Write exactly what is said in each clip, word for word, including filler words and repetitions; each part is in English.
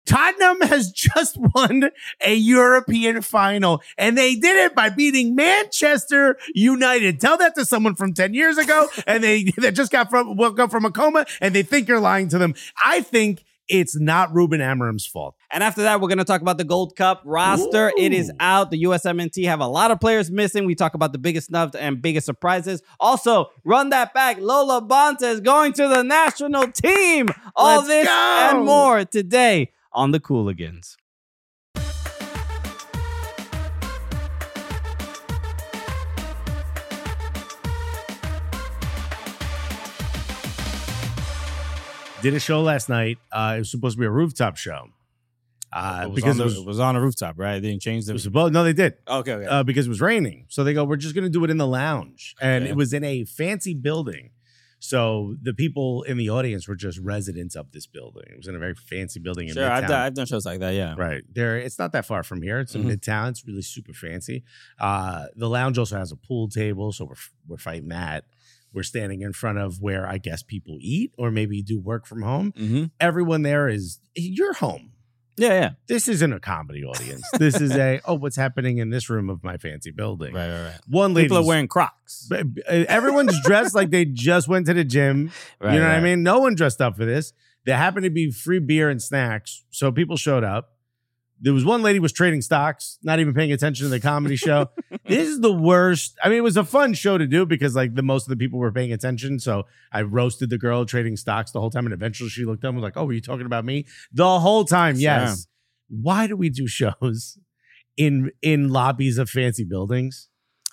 Tottenham has just won a European final, and they did it by beating Manchester United. Tell that to someone from ten years ago, and they that just got from woke up from a coma, and they think you're lying to them. I think it's not Ruben Amorim's fault. And after that, we're going to talk about the Gold Cup roster. Ooh. It is out. The U S M N T have a lot of players missing. We talk about the biggest snubbed and biggest surprises. Also, run that back. Lola Bonta is going to the national team. All Let's this go. and more today on the Cooligans. Did a show last night. Uh, it was supposed to be a rooftop show. Uh, it was because the, it was, it was on a rooftop, right? They didn't change the. It was supposed, no, they did. Okay, okay. Uh, because it was raining, so they go, "We're just going to do it in the lounge," and Okay. it was in a fancy building. So the people in the audience were just residents of this building. It was in a very fancy building in Sure, Midtown. I've done, I've done shows like that. Yeah, Right there. It's not that far from here. It's in Mhm. Midtown. It's really super fancy. Uh, the lounge also has a pool table, so we're we're fighting that. We're standing in front of where I guess people eat or maybe do work from home. Mm-hmm. Everyone there is your home. Yeah, yeah. This isn't a comedy audience. This is a, oh, what's happening in this room of my fancy building. Right, right, right. One lady. People are wearing Crocs. Everyone's dressed like they just went to the gym. Right, you know right. what I mean? No one dressed up for this. There happened to be free beer and snacks. So people showed up. There was one lady was trading stocks, not even paying attention to the comedy show. This is the worst. I mean, it was a fun show to do because like the most of the people were paying attention. So I roasted the girl trading stocks the whole time. And eventually she looked up and was like, oh, were you talking about me? The whole time, yes. Sure. Why do we do shows in in lobbies of fancy buildings?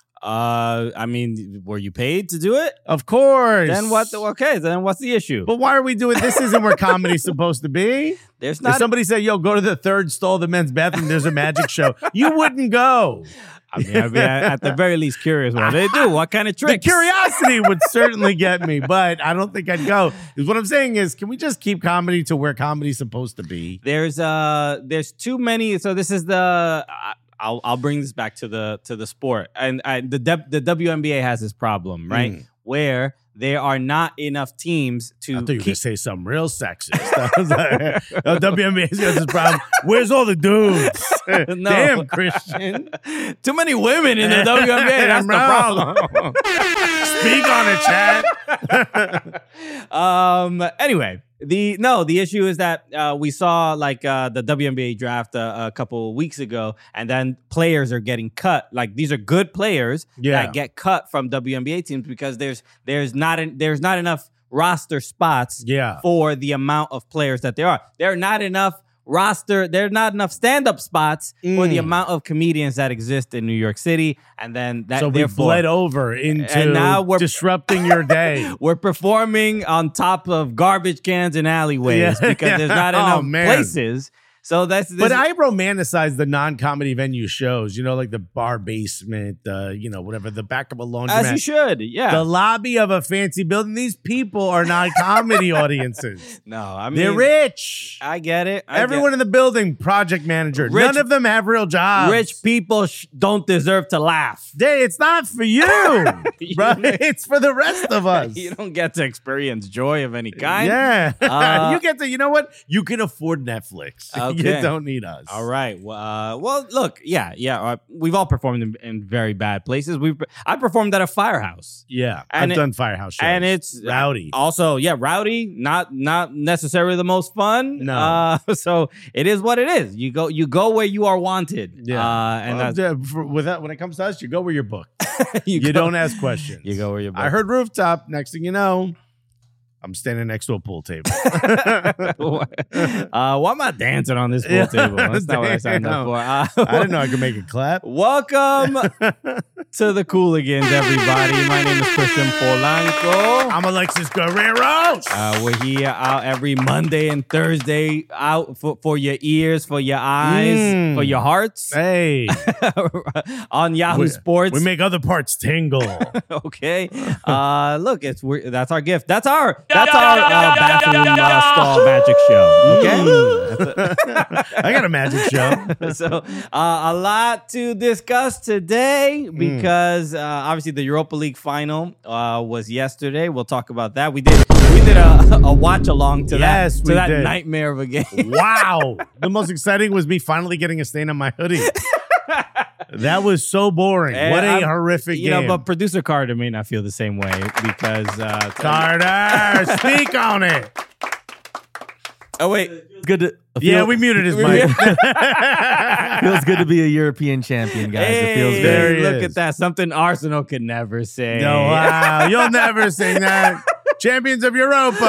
Uh, I mean, were you paid to do it? Of course. Then what? The, okay, then what's the issue? But why are we doing this? Isn't where comedy's supposed to be? There's If not. somebody said, yo, go to the third stall of the men's bathroom, there's a magic show. You wouldn't go. I mean, I'd be at, at the very least curious what they do. What kind of The tricks? curiosity would certainly get me, but I don't think I'd go. Is what I'm saying is, can we just keep comedy to where comedy's supposed to be? There's uh, there's too many. So this is the. Uh, I'll I'll bring this back to the to the sport, and uh, the the W N B A has this problem, right? Mm. Where there are not enough teams to. I thought you were keep- going to say something real sexist. I was like, oh, W N B A's got this problem. Where's all the dudes? No. Damn, Christian. Too many women in the W N B A. That's the problem. Speak on it, Chad. um. Anyway, the no, the issue is that uh, we saw like uh, the W N B A draft uh, a couple weeks ago, and then players are getting cut. Like these are good players Yeah. that get cut from W N B A teams because there's there's not en- there's not enough roster spots Yeah. for the amount of players that there are. There are not enough roster. There are not enough stand-up spots for the Mm. amount of comedians that exist in New York City, and then that So we therefore bled over into And now we're- disrupting your day. we're performing on top of garbage cans and alleyways Yeah. because there's not Oh, enough man. places. So that's this, But I romanticize the non-comedy venue shows, you know, like the bar basement, uh, you know, whatever, the back of a laundromat. as you should, yeah. The lobby of a fancy building. These people are not comedy audiences. no, I mean They're rich. I get it. I Everyone in the building, project manager. Rich- None of them have real jobs. get, rich people sh- don't deserve to laugh. They, it's not for you, You right? don't- It's for the rest of us. You don't get to experience joy of any kind. Yeah. Uh, you get to, you know what? You can afford Netflix. Okay. You don't need us. All right. Well, uh, well, look, yeah, yeah. Uh, we've all performed in, in very bad places. We've I performed at a firehouse, Yeah. And I've it- done Firehouse shows. and it's rowdy. Also, yeah, rowdy. Not not necessarily the most fun. No. Uh, so it is what it is. You go you go where you are wanted. Yeah. Uh, and Well, that's, yeah, for, with that, when it comes to us, you go where you're booked. you, You go- don't ask questions. You go where you're. I heard rooftop. Next thing you know, I'm standing next to a pool table. uh, why am I dancing on this pool Yeah, table? That's not what I signed up damn. for. Uh, I didn't know I could make it clap. Welcome to the Cooligans, everybody. My name is Christian Polanco. I'm Alexis Guerrero. Uh, we're here out every Monday and Thursday out for, for your ears, for your eyes, Mm. for your hearts Hey, on Yahoo we, Sports. we make other parts tingle. okay. Uh, look, it's we're, that's our gift. That's our that's our uh, bathroom uh, stall magic show. Okay. I got a magic show. so uh, a lot to discuss today because uh, obviously the Europa League final uh, was yesterday. We'll talk about that. We did we did a a watch along to Yes, that we to that did. nightmare of a game. Wow. The most exciting was me finally getting a stain on my hoodie. That was so boring. And what a I'm- horrific You game. know, but producer Carter may not feel the same way because uh, Carter, speak on it. Oh wait, Good to, Yeah, feel- we muted his mic. feels good to be a European champion, guys. hey, It feels There good. he look is. at that. Something Arsenal could never say. No, wow. You'll never sing that. Champions of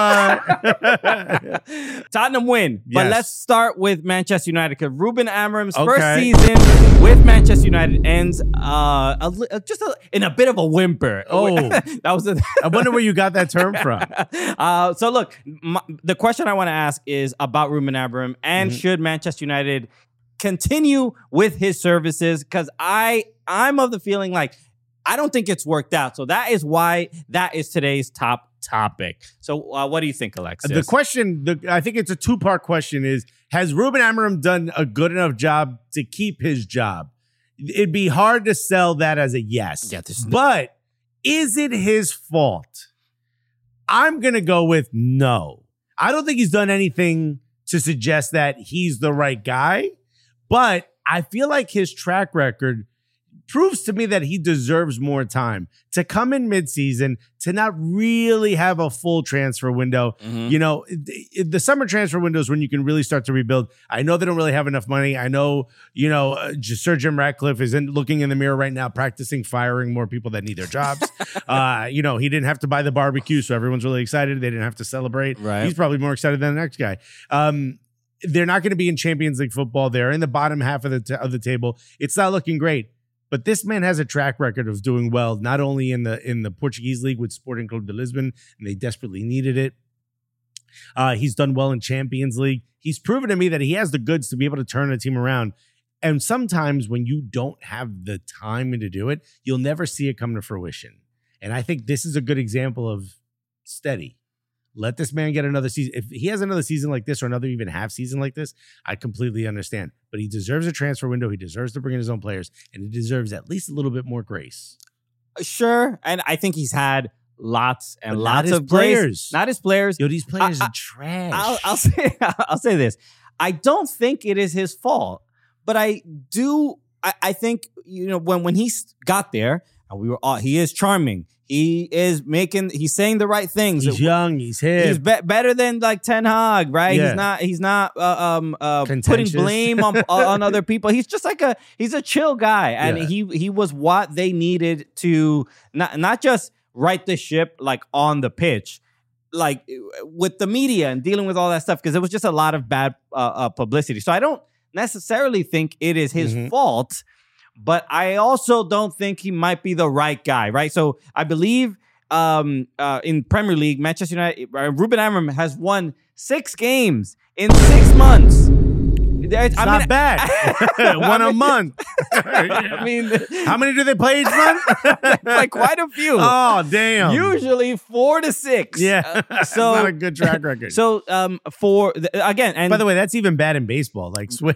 Europa. Tottenham win, but Yes. let's start with Manchester United because Ruben Amorim's Okay. first season with Manchester United ends uh, a, li- uh, just a, in a bit of a whimper. Oh. that was a, I wonder where you got that term from. uh, so look, my, the question I want to ask is about Ruben Amorim and Mm-hmm. should Manchester United continue with his services? Because I I'm of the feeling like I don't think it's worked out. So that is why that is today's top topic. So uh, what do you think, Alexis? The question, the, I think it's a two-part question is, has Ruben Amorim done a good enough job to keep his job? It'd be hard to sell that as a yes. Yeah, there's no- but is it his fault? I'm going to go with no. I don't think he's done anything to suggest that he's the right guy, but I feel like his track record proves to me that he deserves more time to come in midseason, to not really have a full transfer window. Mhm. You know, it- it- the summer transfer window is when you can really start to rebuild. I know they don't really have enough money. I know, you know, uh, J- Sir Jim Ratcliffe is in, looking in the mirror right now, practicing firing more people that need their jobs. uh, you know, he didn't have to buy the barbecue, so everyone's really excited. They didn't have to celebrate. Right. He's probably more excited than the next guy. Um, they're not going to be in Champions League football. They're in the bottom half of the t- of the table. It's not looking great. But this man has a track record of doing well, not only in the in the Portuguese league with Sporting Club de Lisbon, and they desperately needed it. Uh, he's done well in Champions League. He's proven to me that he has the goods to be able to turn a team around. And sometimes when you don't have the time to do it, you'll never see it come to fruition. And I think this is a good example of steady. Let this man get another season. If he has another season like this or another even half season like this, I completely understand. But he deserves a transfer window. He deserves to bring in his own players, and he deserves at least a little bit more grace. Sure, and I think he's had lots and But not lots his of grace. players. Not his players. Yo, these players I- are trash. I'll, I'll say I'll say this. I don't think it is his fault, but I do. I, I think you know when when he s- got there, and we were all. He is charming. He is making. He's saying the right things. He's young. He's hip. He's be- better than like Ten Hag, right? Yeah. He's not. He's not uh, um uh, putting Contentious. blame on on other people. He's just like a. He's a chill guy, and Yeah. he he was what they needed to not not just right the ship like on the pitch, like with the media and dealing with all that stuff because it was just a lot of bad uh, uh, publicity. So I don't necessarily think it is his Mhm. fault. But I also don't think he might be the right guy, right? So I believe um, uh, in Premier League, Manchester United, uh, Ruben Amorim has won six games in six months. There's- It's I not mean, bad. One I a mean- monot. I mean, How many do they play each month? like quite a few. Oh, damn. Usually four to six. yeah. Uh, so, so not a good track record. so um, for the, again, and By the way, that's even bad in baseball. Like swing.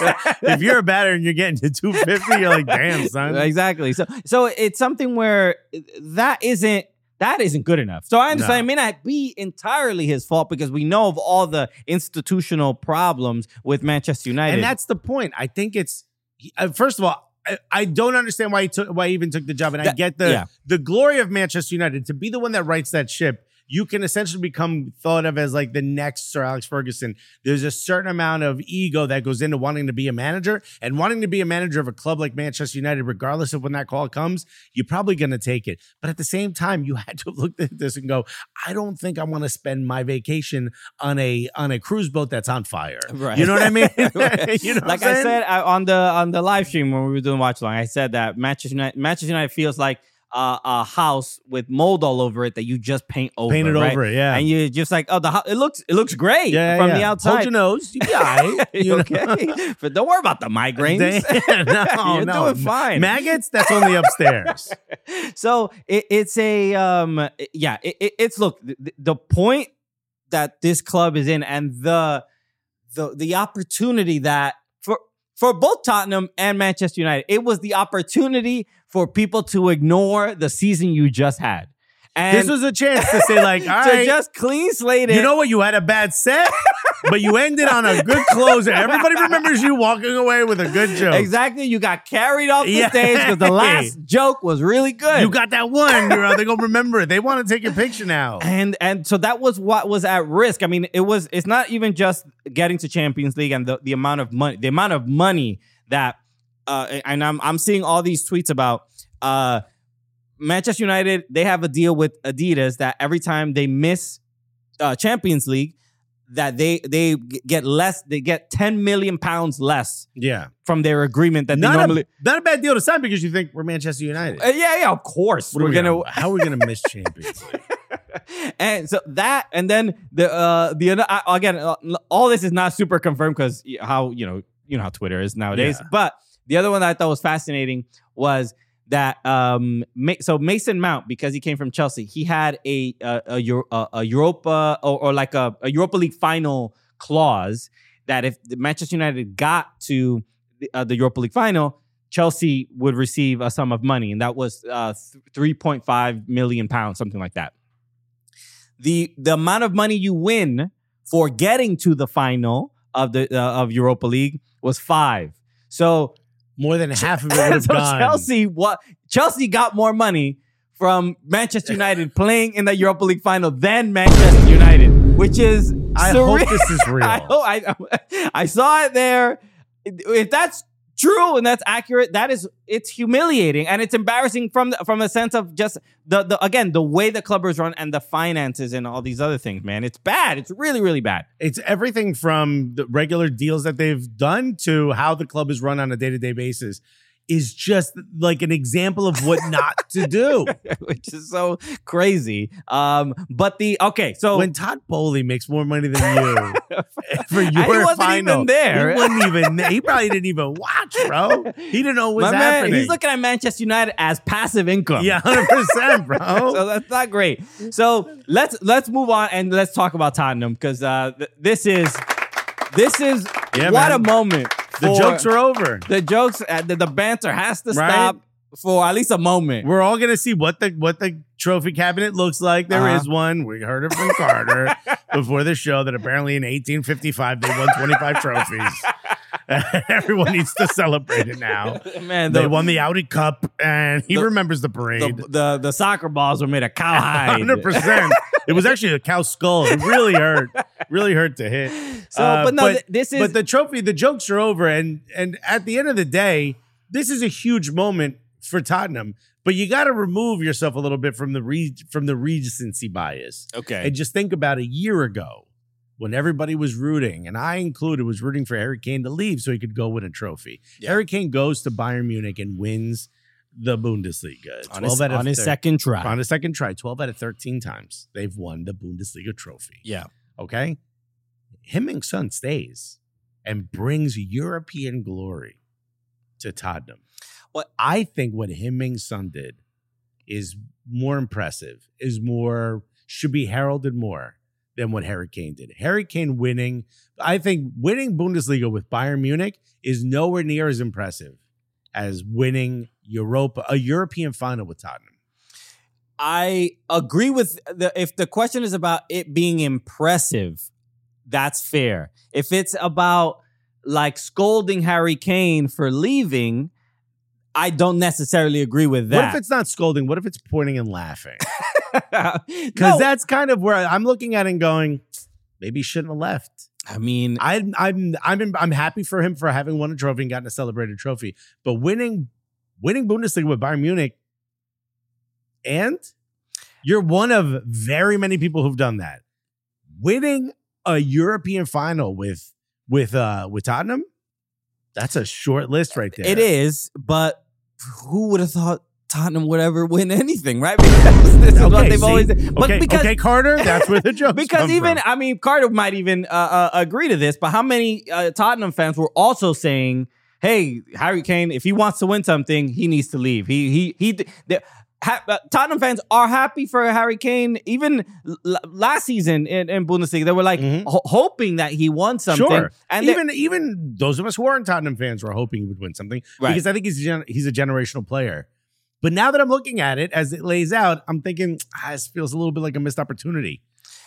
If you're a batter and you're getting to two fifty, you're like, damn, son. Exactly. So so it's something where that isn't that isn't good enough. So I understand No. it may not be entirely his fault because we know of all the institutional problems with Manchester United. And that's the point. I think it's he- uh, first of all, I, I don't understand why he took why he even took the job, and I That- get the yeah. the glory of Manchester United to be the one that writes that ship. You can essentially become thought of as like the next Sir Alex Ferguson. There's a certain amount of ego that goes into wanting to be a manager, and wanting to be a manager of a club like Manchester United, regardless of when that call comes, you're probably going to take it. But at the same time, you had to have looked at this and go, I don't think I want to spend my vacation on a on a cruise boat that's on fire. Right. You know what I mean? Right. You know what like I'm I saying? said I, on the on the live stream when we were doing watch along, I said that Manchester United, Manchester United feels like uh, a house with mold all over it that you just paint over, Paint it right? over it, yeah. And you're just like, oh, the ho- it looks it looks great Yeah, from yeah. the outside. Hold your nose. You be all right. You You know? okay? But don't worry about the migraines. Damn, no, You're no. doing fine. Maggots? That's only upstairs. So it, it's a um yeah it, it- it's look the, the point that this club is in and the the the opportunity that for for both Tottenham and Manchester United, it was the opportunity for people to ignore the season you just had. And This was a chance to say, like, all to right, just clean slate it. you know what? You had a bad set, but you ended on a good closer. Everybody remembers you walking away with a good joke. Exactly. You got carried off the Yeah. stage because the last joke was really good. You got that one. You're, they're going to remember it. They want to take your picture now. And and so that was what was at risk. I mean, it was it's not even just getting to Champions League and the, the amount of money, the amount of money that uh and I'm I'm seeing all these tweets about uh Manchester United, they have a deal with Adidas that every time they miss uh, Champions League, that they they get less, they get ten million pounds less Yeah. from their agreement that Not, they normally. a, not a bad deal to sign because you think we're Manchester United. Uh, yeah, yeah, of course. What are We're we gonna, gonna, how are we going to miss Champions League? and so that, and then the uh the other uh, again, uh, all this is not super confirmed because how you know you know how Twitter is nowadays. Yeah. But the other one that I thought was fascinating was that um Ma- so Mason Mount, because he came from Chelsea, he had a a, a, Euro- a, a Europa or, or like a, a Europa League final clause that if the Manchester United got to the, uh, the Europa League final, Chelsea would receive a sum of money, and that was uh, th- three point five million pounds, something like that. The the amount of money you win for getting to the final of the uh, of Europa League was five. So More than half of it would have so gone. Chelsea what Chelsea got more money from Manchester United playing in the Europa League final than Manchester United, which is I surreal. hope this is real. I, hope, I I saw it there. If that's true and that's accurate, that is it's humiliating and it's embarrassing from the, from a sense of just the, the again the way the club is run and the finances and all these other things. Man, it's bad. It's really really bad. It's everything from the regular deals that they've done to how the club is run on a day-to-day basis is just like an example of what not to do. Which is so crazy. Um, but the okay, so When Todd Bowley makes more money than you for he your wasn't final, even there. he wasn't even. He probably didn't even watch, bro. He didn't know what was my happening. man, he's looking at Manchester United as passive income. yeah, hundred percent, bro. So that's not great. So let's let's move on and let's talk about Tottenham because uh, th- this is this is Yeah, what man. a moment. The for- jokes are over. the jokes uh, the, the banter has to Right? stop for at least a moment. We're all gonna see what the what the trophy cabinet looks like. There is Uh-huh. one. We heard it from Carter before the show that apparently in eighteen fifty-five they won twenty-five trophies. Everyone needs to celebrate it now. Man, They the, won the Audi Cup, and he the- remembers the parade. the, the the soccer balls were made of cowhide. Hundred percent. It was actually a cow skull. It really hurt. Really hurt to hit. So, Uh, but no, th- this is But the trophy, the jokes are over, and and at the end of the day, this is a huge moment for Tottenham. But you got to remove yourself a little bit from the re- from the recency bias, okay. and just think about a year ago when everybody was rooting, and I included, was rooting for Harry Kane to leave so he could go win a trophy. Yeah. Harry Kane goes to Bayern Munich and wins the Bundesliga. on his, out of on his thir- second try. on a second try, twelve out of thirteen times they've won the Bundesliga trophy. Yeah. Okay? Heung-min Son stays and brings European glory to Tottenham. What- I think what Heung-min Son did is more impressive, is more, should be heralded more than what Harry Kane did. Harry Kane winning, I think winning Bundesliga with Bayern Munich is nowhere near as impressive as winning Europa, a European final with Tottenham. I agree with the if the question is about it being impressive, that's fair. If it's about like scolding Harry Kane for leaving, I don't necessarily agree with What that. if it's not scolding? What if it's pointing and laughing? Because Because that's kind of where I'm looking at it and going, maybe he shouldn't have left. I mean, I, I'm I'm I'm happy for him for having won a trophy and gotten a celebrated trophy, but winning winning Bundesliga with Bayern Munich, and you're one of very many people who've done that. Winning a European final with with uh with Tottenham, that's a short list right there. it is, but who would have thought Tottenham would ever win anything, right? Because this is what Okay, they've see? always done. But okay, because, okay, Carter, that's where the jokes because come even, from. I mean, Carter might even uh, uh, agree to this, but how many uh, Tottenham fans were also saying, hey, Harry Kane, if he wants to win something, he needs to leave. He, he, he, the, ha, uh, Tottenham fans are happy for Harry Kane. Even l- last season in, in Bundesliga, they were like Mhm. ho- hoping that he won something. Sure. And they- even even those of us who aren't Tottenham fans were hoping he would win something Right. because I think he's a gen- he's a generational player. But now that I'm looking at it as it lays out, I'm thinking ah, this feels a little bit like a missed opportunity.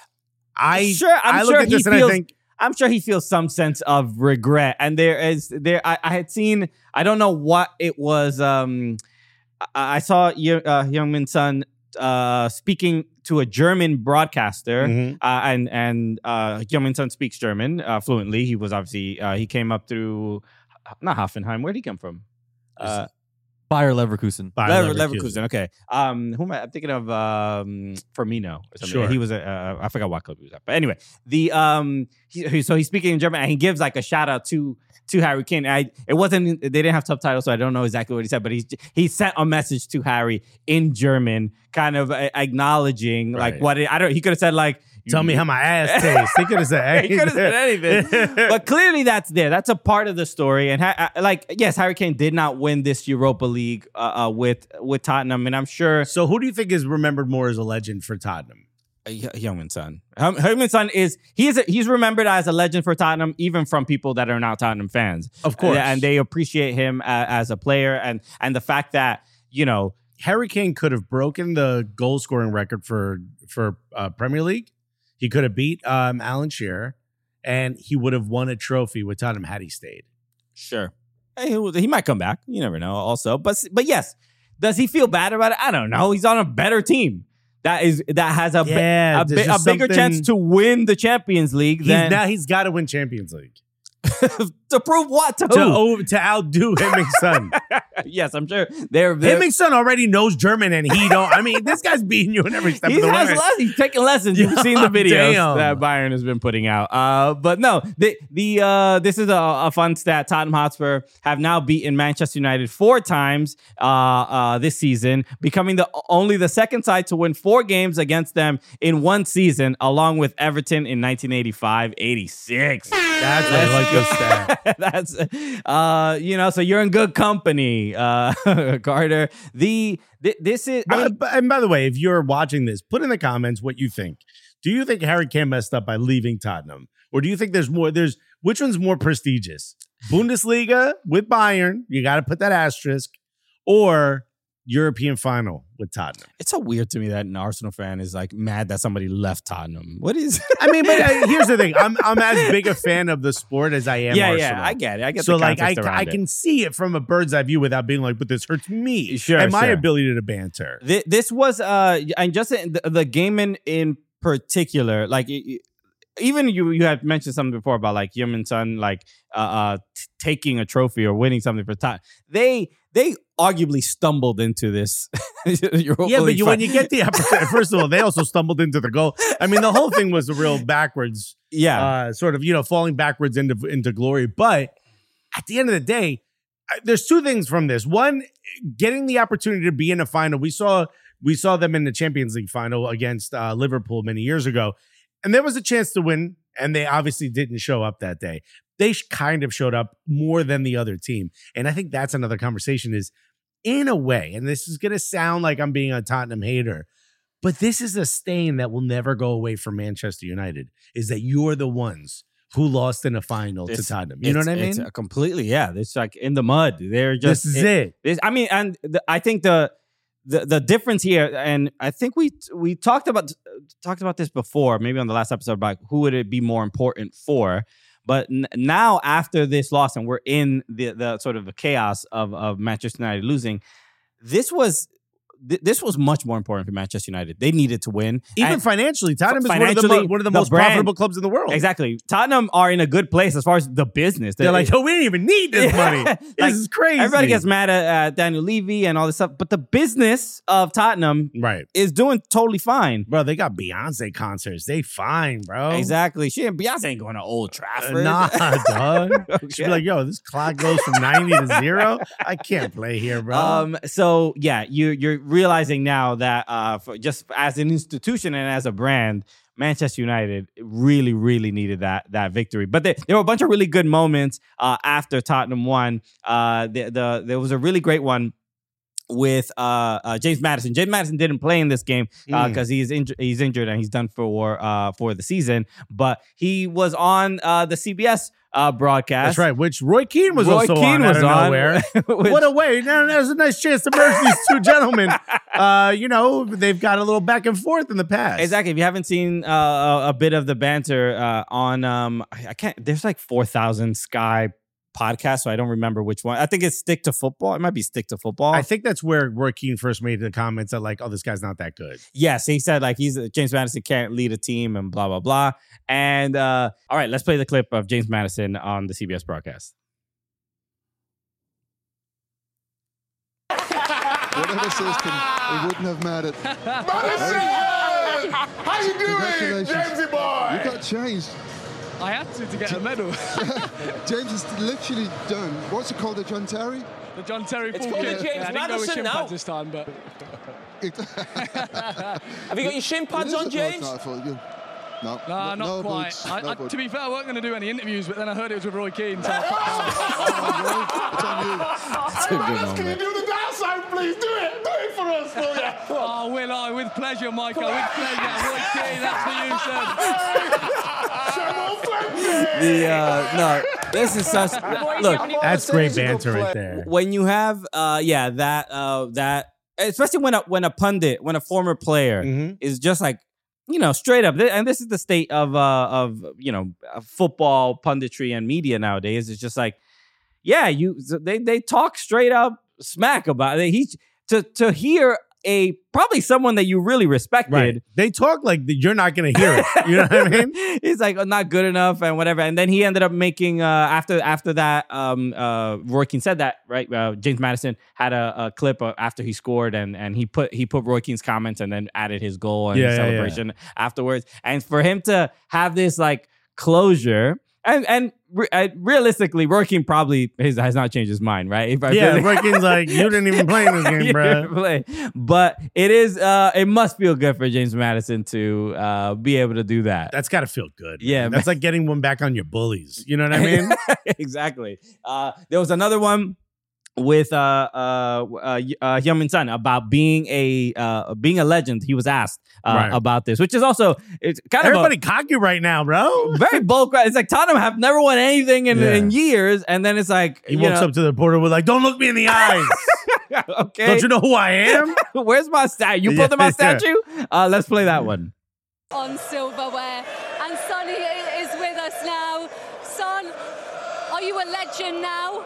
I sure, I'm I look sure at he this and feels. I think I'm sure he feels some sense of regret. And there is there. I, I had seen. I don't know what it was. Um, I, I saw Ye- uh, Heung-min Son uh, speaking to a German broadcaster, Mhm. uh, and and uh, Heung-min Son speaks German uh, fluently. He was obviously uh, he came up through not Hoffenheim. Where did he come from? Uh, Bayer Leverkusen. Bayer Lever- Leverkusen. Leverkusen. Okay. Um, who am I? I'm thinking of um, Firmino. Or something. Sure. He was a. Uh, I forgot what club he was at. But anyway, the um, he, he- so he's speaking in German and he gives like a shout out to to Harry Kane. I it wasn't. They didn't have subtitles, so I don't know exactly what he said. But he he sent a message to Harry in German, kind of uh, acknowledging like Right. what it, I don't. He could have said like. tell me how my ass tastes. He could have said He could have said anything. But clearly that's there. That's a part of the story. And ha- uh, like, yes, Harry Kane did not win this Europa League uh, uh, with with Tottenham. And I'm sure So who do you think is remembered more as a legend for Tottenham? uh, Heung-min Son. Heung- Heung-min Son is he's a, he's remembered as a legend for Tottenham, even from people that are not Tottenham fans. Of course. And, and they appreciate him a- as a player. And and the fact that, you know, Harry Kane could have broken the goal scoring record for for uh, Premier League. He could have beat um, Alan Shearer, and he would have won a trophy with Tottenham had he stayed. sure, Hey, he, was- he might come back. You never know. Also, but but yes, does he feel bad about it? I don't know. He's on a better team that is that has a bi- Yeah, a, there's bi- a just bigger something- chance to win the Champions League He's than now he's got to win Champions League to prove what to to who? over, to outdo Heung-min Son. Yes, I'm sure they're. they're Heung-min Son already knows German, and he don't. I mean, this guy's beating you in every step He of the has way. lessons. He's taking lessons. You've seen the Yeah, videos damn. that Bayern has been putting out. Uh, but no, the the uh, this is a, a fun stat. Tottenham Hotspur have now beaten Manchester United four times uh, uh, this season, becoming the only the second side to win four games against them in one season, along with Everton in nineteen eighty-five eighty-six. That's why I like this stat. That's uh, you know, so you're in good company, uh, Carter. The th- this is. I But- mean, but- and by the way, if you're watching this, put in the comments what you think. Do you think Harry Kane messed up by leaving Tottenham? Or do you think there's more? There's which one's more prestigious? Bundesliga with Bayern, you got to put that asterisk, or European final with Tottenham. it's so weird to me that an Arsenal fan is like mad that somebody left Tottenham. What is? I mean, but uh, here's the thing: I'm I'm as big a fan of the sport as I am. yeah, Arsenal. yeah, I get it. I get So the like I, context around I it. can see it from a bird's eye view without being like, but this hurts me Sure, and my sure. ability to banter. Thi- This was uh, and just the, the game in in particular, like. It, it- even you, you had mentioned something before about like Heung-min Son, like uh, uh, t- taking a trophy or winning something for Tottenham. They they arguably stumbled into this. Europa Yeah, but League you, fi- when you get the opportunity, first of all, they also stumbled into the goal. I mean, the whole thing was a real backwards, yeah, uh, sort of, you know, falling backwards into into glory. But at the end of the day, I- there's two things from this. One, getting the opportunity to be in a final. We saw we saw them in the Champions League final against uh, Liverpool many years ago, and there was a chance to win, and they obviously didn't show up that day. They sh- kind of showed up more than the other team, and I think that's another conversation. Is in a way, and this is going to sound like I'm being a Tottenham hater, but this is a stain that will never go away from Manchester United, is that you're the ones who lost in a final to It's- Tottenham. You know It's- what I mean? It's uh, completely, yeah. It's like in the mud. They're just this is it. This- I mean, and the, I think the, the the difference here, and I think we we talked about talked about this before, maybe on the last episode, about who would it be more important for. But n- now after this loss, and we're in the the sort of the chaos of of Manchester United losing, this was th- this was much more important for Manchester United. They needed to win. Even And- financially, Tottenham is one of the, financially, mo- one of the, the most brand- profitable clubs in the world. Exactly. Tottenham are in a good place as far as the business. They're like, oh, we didn't even need this money. Like, This is crazy. Everybody gets mad at uh, Daniel Levy and all this stuff, but the business of Tottenham right. is doing totally fine. Bro, they got Beyonce concerts. They fine, bro. Exactly. She and Beyonce ain't going to Old Uh, Trafford. nah, dog. Okay. She'd be like, yo, this clock goes from ninety to zero. I can't play here, bro. Um. So yeah, you you're realizing now that uh, for just as an institution and as a brand, Manchester United really, really needed that that victory. But there, there were a bunch of really good moments uh, after Tottenham won. Uh, the, the there was a really great one with uh, uh, James Madison. James Madison didn't play in this game because uh, mm. he's injured. He's injured and he's done for uh, for the season. But he was on uh, the C B S uh, broadcast. That's right. Which Roy Keane was Roy also Keane on. Was out of on. Nowhere. Which, what a way! Now there's a nice chance to merge these two gentlemen. Uh, you know, they've got a little back and forth in the past. Exactly. If you haven't seen uh, a bit of the banter uh, on, um, I can't. There's like four thousand Sky podcast, so I don't remember which one. I think it's Stick to Football. It might be Stick to Football. I think that's where Roy Keane first made the comments that like, oh, this guy's not that good. Yes, he said like he's James Madison can't lead a team and blah blah blah. And uh, all right, let's play the clip of James Madison on the C B S broadcast. Whatever system, it wouldn't have mattered. Madison! How you doing, Jamesy boy? You got changed. I had to to get a medal. James has literally done, what's it called, the John Terry? The John Terry It's full called kit. the James Yeah, I didn't go with Madison shin now. pads this time, but... Have you got your shin pads on, James? No, nah, no, not no quite. boots, I, no I, boots. to be fair, I wasn't going to do any interviews, but then I heard it was with Roy Keane. So It's on you. That's a good moment. Can you do the downside, please? Do it. Do it for us, will ya? Oh, will I? With pleasure, Michael. With pleasure. Roy Keane, that's for you, sir. The uh, no, this is such. Look, That's great banter right there. when you have uh, yeah, that uh, that especially when a when a pundit, when a former player Mhm. is just like, you know, straight up, and this is the state of uh, of you know football punditry and media nowadays. It's just like, yeah, you they they talk straight up smack about it. He to to hear a probably someone that you really respected. Right. They talk like you're not going to hear it. You know what I mean? He's like, oh, not good enough and whatever. And then he ended up making uh, after after that. Um, uh, Roy Keane said that, right? Uh, James Madison had a, a clip uh, after he scored, and and he put he put Roy Keane's comments and then added his goal and Yeah, his yeah, celebration afterwards. And for him to have this like closure. And and re- uh, realistically, Roy Keane probably his, has not changed his mind, right? If I Yeah, feel Roy Keane's like, you didn't even play in this game, You bro. didn't play. But it is, uh, it must feel good for James Madison to uh, be able to do that. That's got to feel good. Yeah, man. That's like getting one back on your bullies. You know what I mean? Exactly. Uh, there was another one with uh uh uh, uh Heung-min Son about being a uh being a legend. He was asked uh, Right. about this, which is also it's kind Everybody of cocky right now, bro. a very bold. It's like Tottenham have never won anything in, Yeah. in years, and then it's like He you walks know, up to the reporter with like, don't look me in the eyes. okay, Don't you know who I am? where's my statue? You Yeah, pulled my yeah. statue. Uh, let's play that one. On silverware, and Son i- is with us now. Son, are you a legend now?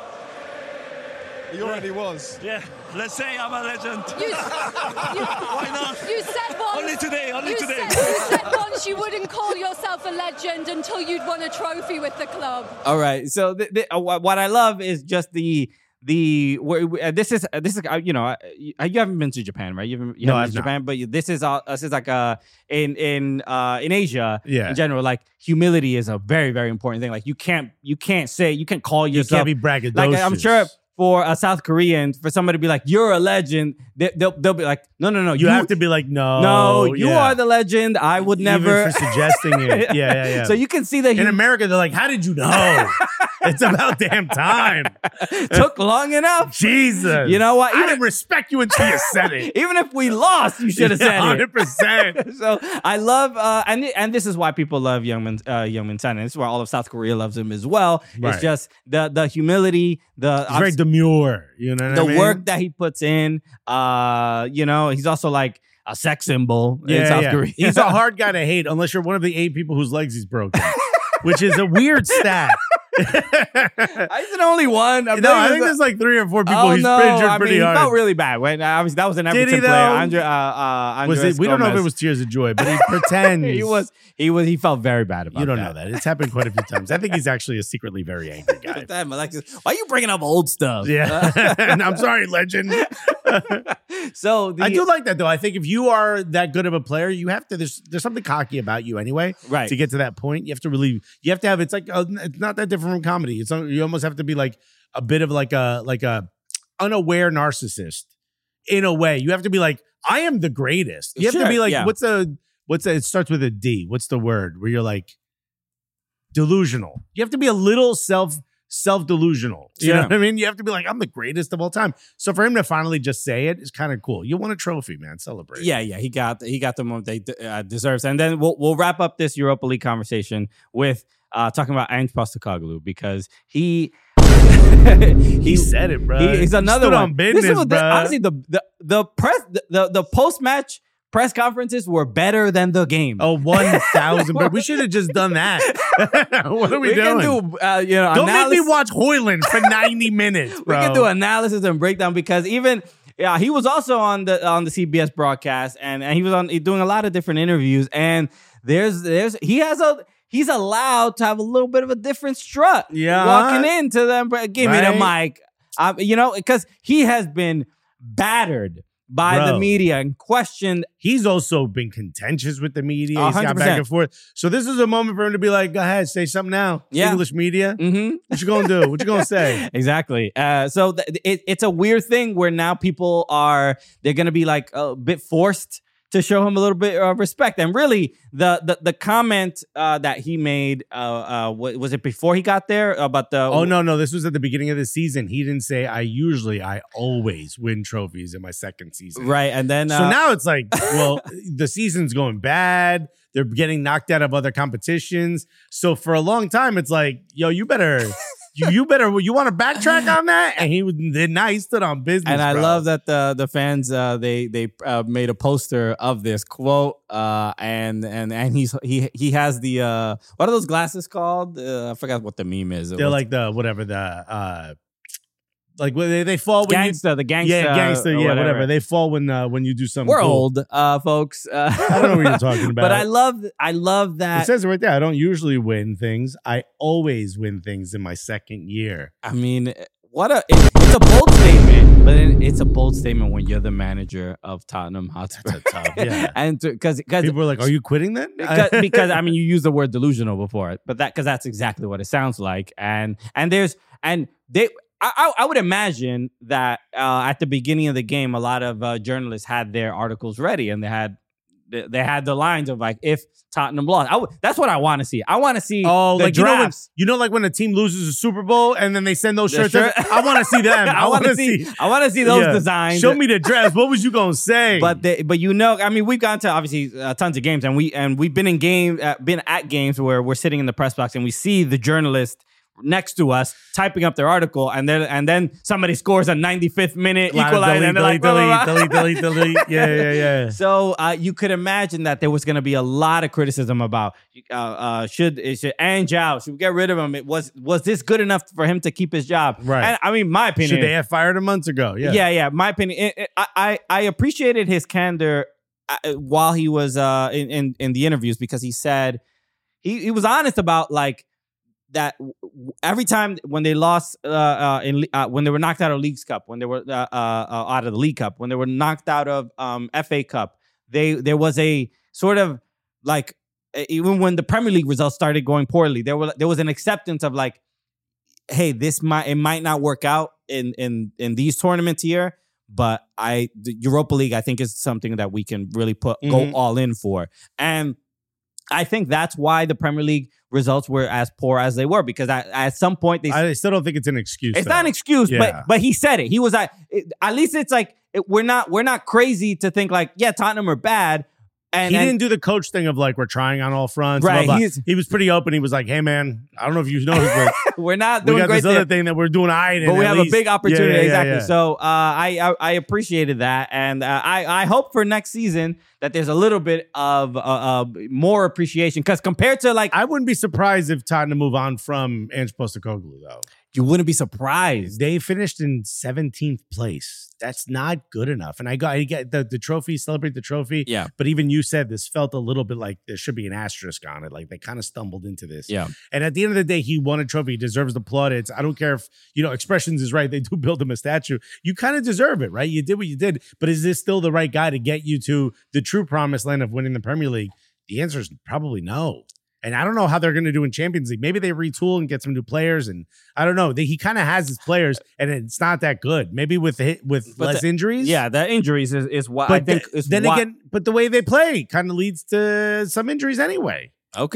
He already was. Yeah, let's say I'm a legend. You, you, Why not? you said once. Only today, only you today. Said, you said once you wouldn't call yourself a legend until you'd won a trophy with the club. All right. So th- th- uh, what what I love is just the the where, uh, this is uh, this is uh, you know uh, you you haven't been to Japan, right? You haven't, you No, haven't I've been to not. Japan, but you, this is uh, this is like uh in in uh in Asia Yeah. in general, like humility is a very very important thing. Like you can't you can't say you can't call You yourself can't be braggadocious. like I'm sure. For a South Korean, for somebody to be like, you're a legend, they, they'll, they'll be like, no, no, no. You, have to be like, no. No, you yeah. are the legend. I would Even never. for suggesting it. Yeah, yeah, yeah. So you can see that he In America, they're like, how did you know? It's about damn time. took long enough. Jesus. You know what? I Even- didn't respect you until you said it. Even if we lost, you should have said one it. hundred percent. So I love, uh, and and this is why people love Youngman uh, Youngmin Son, and this is why all of South Korea loves him as well. Right. It's just the the humility, the He's very demure. You know what the I mean? work that he puts in. Uh, you know, he's also like a sex symbol in Yeah, South yeah. Korea. He's a hard guy to hate unless you're one of the eight people whose legs he's broken, which is a weird stat. He's the only one. I No, I believe think it's there's like three or four people Oh he's no! injured I pretty mean, hard. he felt really bad. When obviously that was an Did Everton he, player, though? Andre, uh, uh, was Andres it? We don't know if it Gomez. was tears of joy, but he pretends. he was. He was. He felt very bad about. You don't that. know that. It's happened quite a few times. I think he's actually a secretly very angry guy. Damn, Alexis, why are you bringing up old stuff? Yeah. And I'm sorry, legend. So the, I do like that though. I think if you are that good of a player, you have to. There's there's something cocky about you anyway. Right. To get to that point, you have to really. You have to have. It's like uh, it's not that different from comedy. It's you almost have to be like a bit of like a like a unaware narcissist in a way. You have to be like, I am the greatest. You have Sure, to be like, yeah. what's a what's a, it starts with a D. What's the word where you're like delusional? You have to be a little self self-delusional. You Yeah. know what I mean? You have to be like, I'm the greatest of all time. So for him to finally just say it is kind of cool. You won a trophy, man. Celebrate. Yeah, yeah, he got he got the moment they uh, deserves, and then we'll we'll wrap up this Europa League conversation with uh, talking about Ange Postecoglou because he He, he said it, bro. he- he's another stood one. on business, this is what the, bro. honestly the the the press the the, the post match press conferences were better than the game. Oh, one thousand. But we should have just done that. What are we, we doing? can do uh, you know Don't analysis. make me watch Hoyland for ninety minutes, We bro. can do analysis and breakdown because even yeah, he was also on the on the C B S broadcast and, and he was on doing a lot of different interviews and there's there's he has a he's allowed to have a little bit of a different strut. Yeah. Walking into them, but give me the Right. mic. Um, you know, because he has been battered by Bro. the media and questioned. He's also been contentious with the media. A He's hundred got back percent. and forth. So this is a moment for him to be like, go ahead, say something now. Yeah. English media. Mm-hmm. What you gonna do? What you gonna say? Exactly. Uh, so th- it, it's a weird thing where now people are they're gonna be like a bit forced to show him a little bit of respect. And really, the the the comment uh, that he made uh, uh, wa- was it before he got there about the Oh no, no. This was at the beginning of the season. He didn't say I usually, I always win trophies in my second season. right? And then uh, So now it's like, well, the season's going bad. They're getting knocked out of other competitions. So for a long time, it's like, yo, you better, you, you better, you want to backtrack on that? And he did not. He stood on business. and I bro. love that the the fans uh, they they uh, made a poster of this quote uh, and and and he's he he has the uh, what are those glasses called? Uh, I forgot what the meme is. It They're was- like the whatever the uh, like when they, they fall when gangster, the you, gangster, yeah, gangster, or yeah, whatever. whatever. They fall when uh, when you do something. We're cool. old, uh, folks. Uh, I don't know what you're talking about. But I love, I love It that. says it right there. I don't usually win things. I always win things in my second year. I mean, what a it, it's a bold statement, but it, it's a bold statement when you're the manager of Tottenham Hotspur. That's a tough, yeah. and because because People are like, "Are you quitting then?" because, because I mean, you used the word delusional before, but that because that's exactly what it sounds like. And and there's and they. I, I I would imagine that uh, at the beginning of the game, a lot of uh, journalists had their articles ready, and they had they, they had the lines of like, if Tottenham lost. I w- that's what I want to see. I want to see Oh, the like you know, when, drafts. you know, like when a team loses a Super Bowl and then they send those The shirts. shirt- I want to see them. I, want to see, I want to see those Yeah. designs. Show me the dress. What was you gonna say? But they, but you know, I mean, we've gone to obviously uh, tons of games, and we and we've been in game, uh, been at games where we're sitting in the press box and we see the journalist next to us typing up their article, and then and then somebody scores a ninety-fifth minute Line, equalizer, delete, and they're like, delete, blah, blah, blah. delete, delete, delete, delete. Yeah, yeah, yeah. So uh, you could imagine that there was going to be a lot of criticism about uh, uh, should should Ange out? Should we get rid of him? It was was this good enough for him to keep his job? Right. And I mean, my opinion. Should they have fired him months ago? Yeah. Yeah, yeah. My opinion. It, it, I, I I appreciated his candor uh, while he was uh, in, in in the interviews because he said he he was honest about like that w- w- every time when they lost uh, uh, in uh, when they were knocked out of Leagues Cup, when they were uh, uh, uh, out of the League Cup, when they were knocked out of um, F A Cup, they there was a sort of like uh, even when the Premier League results started going poorly, there were there was an acceptance of like, hey, this might it might not work out in in in these tournaments here, but I the Europa League I think is something that we can really put Mhm. go all in for. And I think that's why the Premier League results were as poor as they were because at, at some point they I still don't think it's an excuse. it's though. not an excuse, Yeah. but but he said it. He was like, it- at least it's like it, we're not we're not crazy to think like yeah Tottenham are bad. And, he and didn't do the coach thing of like we're trying on all fronts. Right, Blah, blah. he's- He was pretty open. He was like, "Hey man, I don't know if you know, but we're not we doing got great this there. other thing that we're doing. I But we have a big opportunity, Yeah, yeah, exactly. yeah. So uh, I, I I appreciated that, and uh, I I hope for next season that there's a little bit of uh, uh, more appreciation because compared to like I wouldn't be surprised if Tottenham move on from Ange Postecoglou though. you wouldn't be surprised. They finished in seventeenth place. That's not good enough. And I got I get the, the trophy, celebrate the trophy. Yeah. But even you said this felt a little bit like there should be an asterisk on it. Like they kind of stumbled into this. Yeah. And at the end of the day, he won a trophy. He deserves the plaudits. I don't care if, you know, expressions is right. They do build him a statue. You kind of deserve it, right? You did what you did. But is this still the right guy to get you to the true promised land of winning the Premier League? The answer is probably no. And I don't know how they're going to do in Champions League. Maybe they retool and get some new players. And I don't know. They, he kind of has his players, and it's not that good. Maybe with the, with But less the- injuries. Yeah, the injuries is, is what But I think th- is then why- again, but the way they play kind of leads to some injuries anyway. Okay.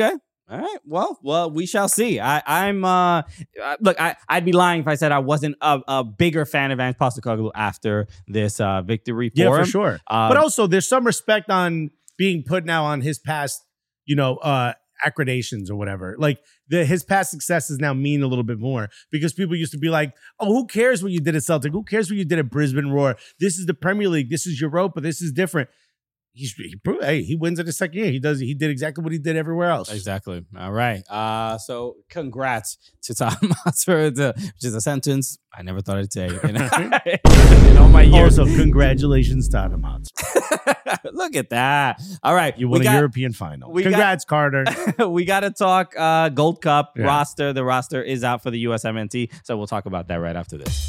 All right. Well, well, we shall see. I, I'm uh, look. I, I'd be lying if I said I wasn't a, a bigger fan of Ange Postecoglou after this uh, victory. For Yeah, him. for sure. Um, but also, there's some respect on being put now on his past, you know, uh, accreditations or whatever. Like the his past successes now mean a little bit more because people used to be like, "Oh, who cares what you did at Celtic? Who cares what you did at Brisbane Roar? This is the Premier League. This is Europa. This is different." He's, he proved, hey, he wins it his second year. He does. He did exactly what he did everywhere else. Exactly. All right. Uh, so congrats to Tottenham Hotspur, which is a sentence I never thought I'd say in, in all my years. Also, congratulations, Tottenham Hotspur. Look at that. All right. You won we a got, European final. we Congrats, Carter. we got to talk uh, Gold Cup Yeah. roster. The roster is out for the U S M N T. So we'll talk about that right after this.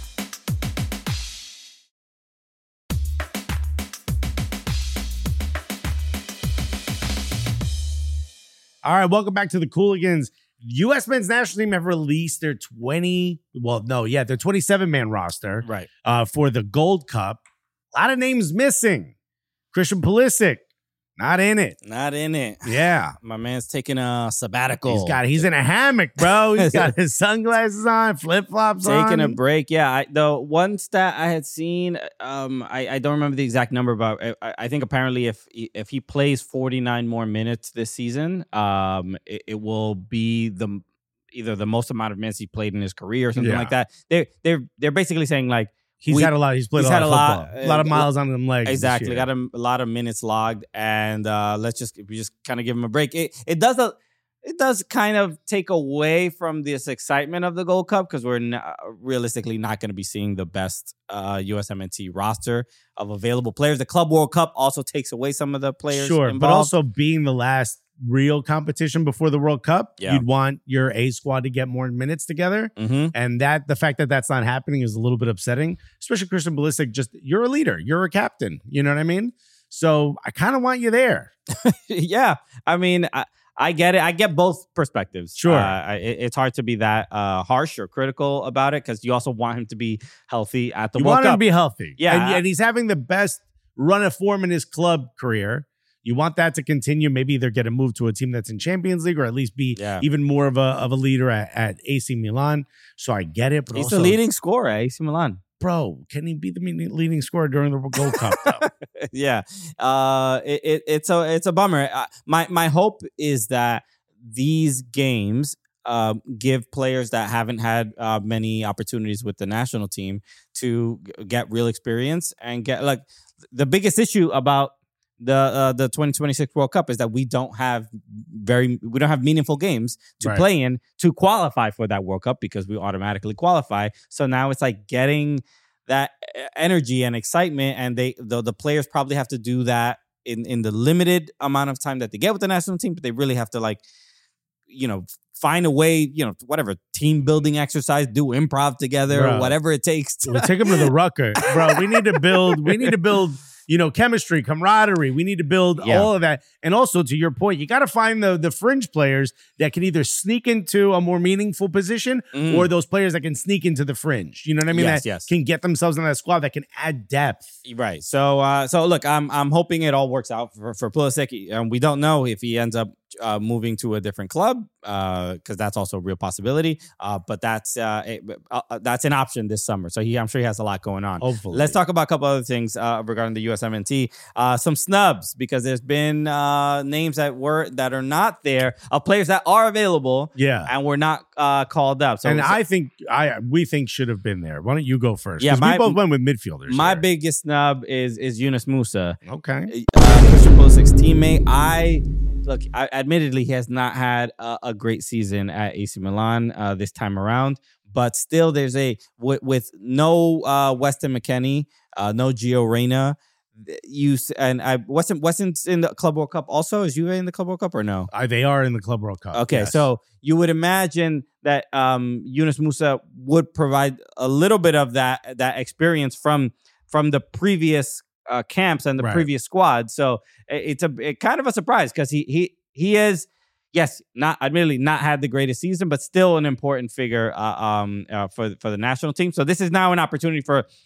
All right, welcome back to the Cooligans. U S men's national team have released their twenty, well, no, yeah, their twenty-seven man roster Right. uh, for the Gold Cup. A lot of names missing. Christian Pulisic, not in it. Not in it. Yeah. My man's taking a sabbatical. He's got, he's in a hammock, bro. He's got his sunglasses on, flip-flops on. Taking a break, yeah. I, the one stat I had seen, um, I, I don't remember the exact number, but I, I think apparently if if he plays forty-nine more minutes this season, um, it, it will be the either the most amount of minutes he played in his career or something Yeah. like that. They they're they're basically saying like He's we- had a lot. He's played he's a lot had of a lot, football. A lot of uh, miles on them legs. this exactly year. got a, a lot of minutes logged, and uh, let's just we just kind of give him a break. It it does a. It does kind of take away from this excitement of the Gold Cup because we're not, realistically not going to be seeing the best uh, U S M N T roster of available players. The Club World Cup also takes away some of the players Sure, involved. but also being the last real competition before the World Cup, Yeah. you'd want your A squad to get more minutes together. Mhm. And that the fact that that's not happening is a little bit upsetting, especially Christian Pulisic. Just you're a leader, you're a captain. You know what I mean? So I kind of want you there. yeah, I mean, I, I get it. I get both perspectives. Sure. Uh, I, it- it's hard to be that uh, harsh or critical about it because you also want him to be healthy at the You World want Cup. him to be healthy, Yeah. and, and he's having the best run of form in his club career. You want that to continue. Maybe either get a move to a team that's in Champions League or at least be Yeah. even more of a of a leader at, at A C Milan. So I get it, but He's also, the leading scorer at A C Milan. bro, can he be the leading scorer during the Gold Cup though? yeah, uh, it, it, it's a it's a bummer. Uh, my my hope is that these games uh, give players that haven't had uh, many opportunities with the national team to g- get real experience and get like the biggest issue about the uh, the twenty twenty-six World Cup is that we don't have very we don't have meaningful games to Right. play in to qualify for that World Cup because we automatically qualify. So now it's like getting that e- energy and excitement, and they the, the players probably have to do that in in the limited amount of time that they get with the national team, but they really have to like you know find a way, you know, whatever team building exercise, do improv together, Bro. or whatever it takes to We'll take him to the Rucker, bro. We need to build. We need to build. You know, chemistry, camaraderie. We need to build Yeah. all of that. And also, to your point, you got to find the the fringe players that can either sneak into a more meaningful position Mm. or those players that can sneak into the fringe. You know what I mean? Yes, that yes. can get themselves in that squad that can add depth. Right. So, uh, so look, I'm I'm hoping it all works out for for Pulisic. Um, we don't know if he ends up uh, moving to a different club because that's also a real possibility. Uh, but that's uh, it, uh, that's an option this summer. So he, I'm sure he has a lot going on. Hopefully. Let's talk about a couple other things uh, regarding the U S M N T. Uh, some snubs because there's been uh, names that were that are not there of players that are available. Yeah. And were not uh, called up. So and so- I think I we think should have been there. Why don't you go first? Yeah, 'Cause my- we both went with midfielders. my here. biggest snub is is Yunus Musa. Okay. uh, Christian Pulisic's teammate. I look. I, admittedly, he has not had a, a great season at A C Milan uh, this time around. But still, there's a with, with no uh, Weston McKennie, uh, no Gio Reyna. You s- and I wasn't wasn't in the Club World Cup. Also, is Juve in the Club World Cup or no? Uh, they are in the Club World Cup. Okay, yes. so you would imagine that um, Yunus Musa would provide a little bit of that that experience from from the previous uh, camps and the Right. previous squad. So it- it's a it kind of a surprise because he he he is yes not admittedly not had the greatest season, but still an important figure uh, um uh, for for the national team. So this is now an opportunity for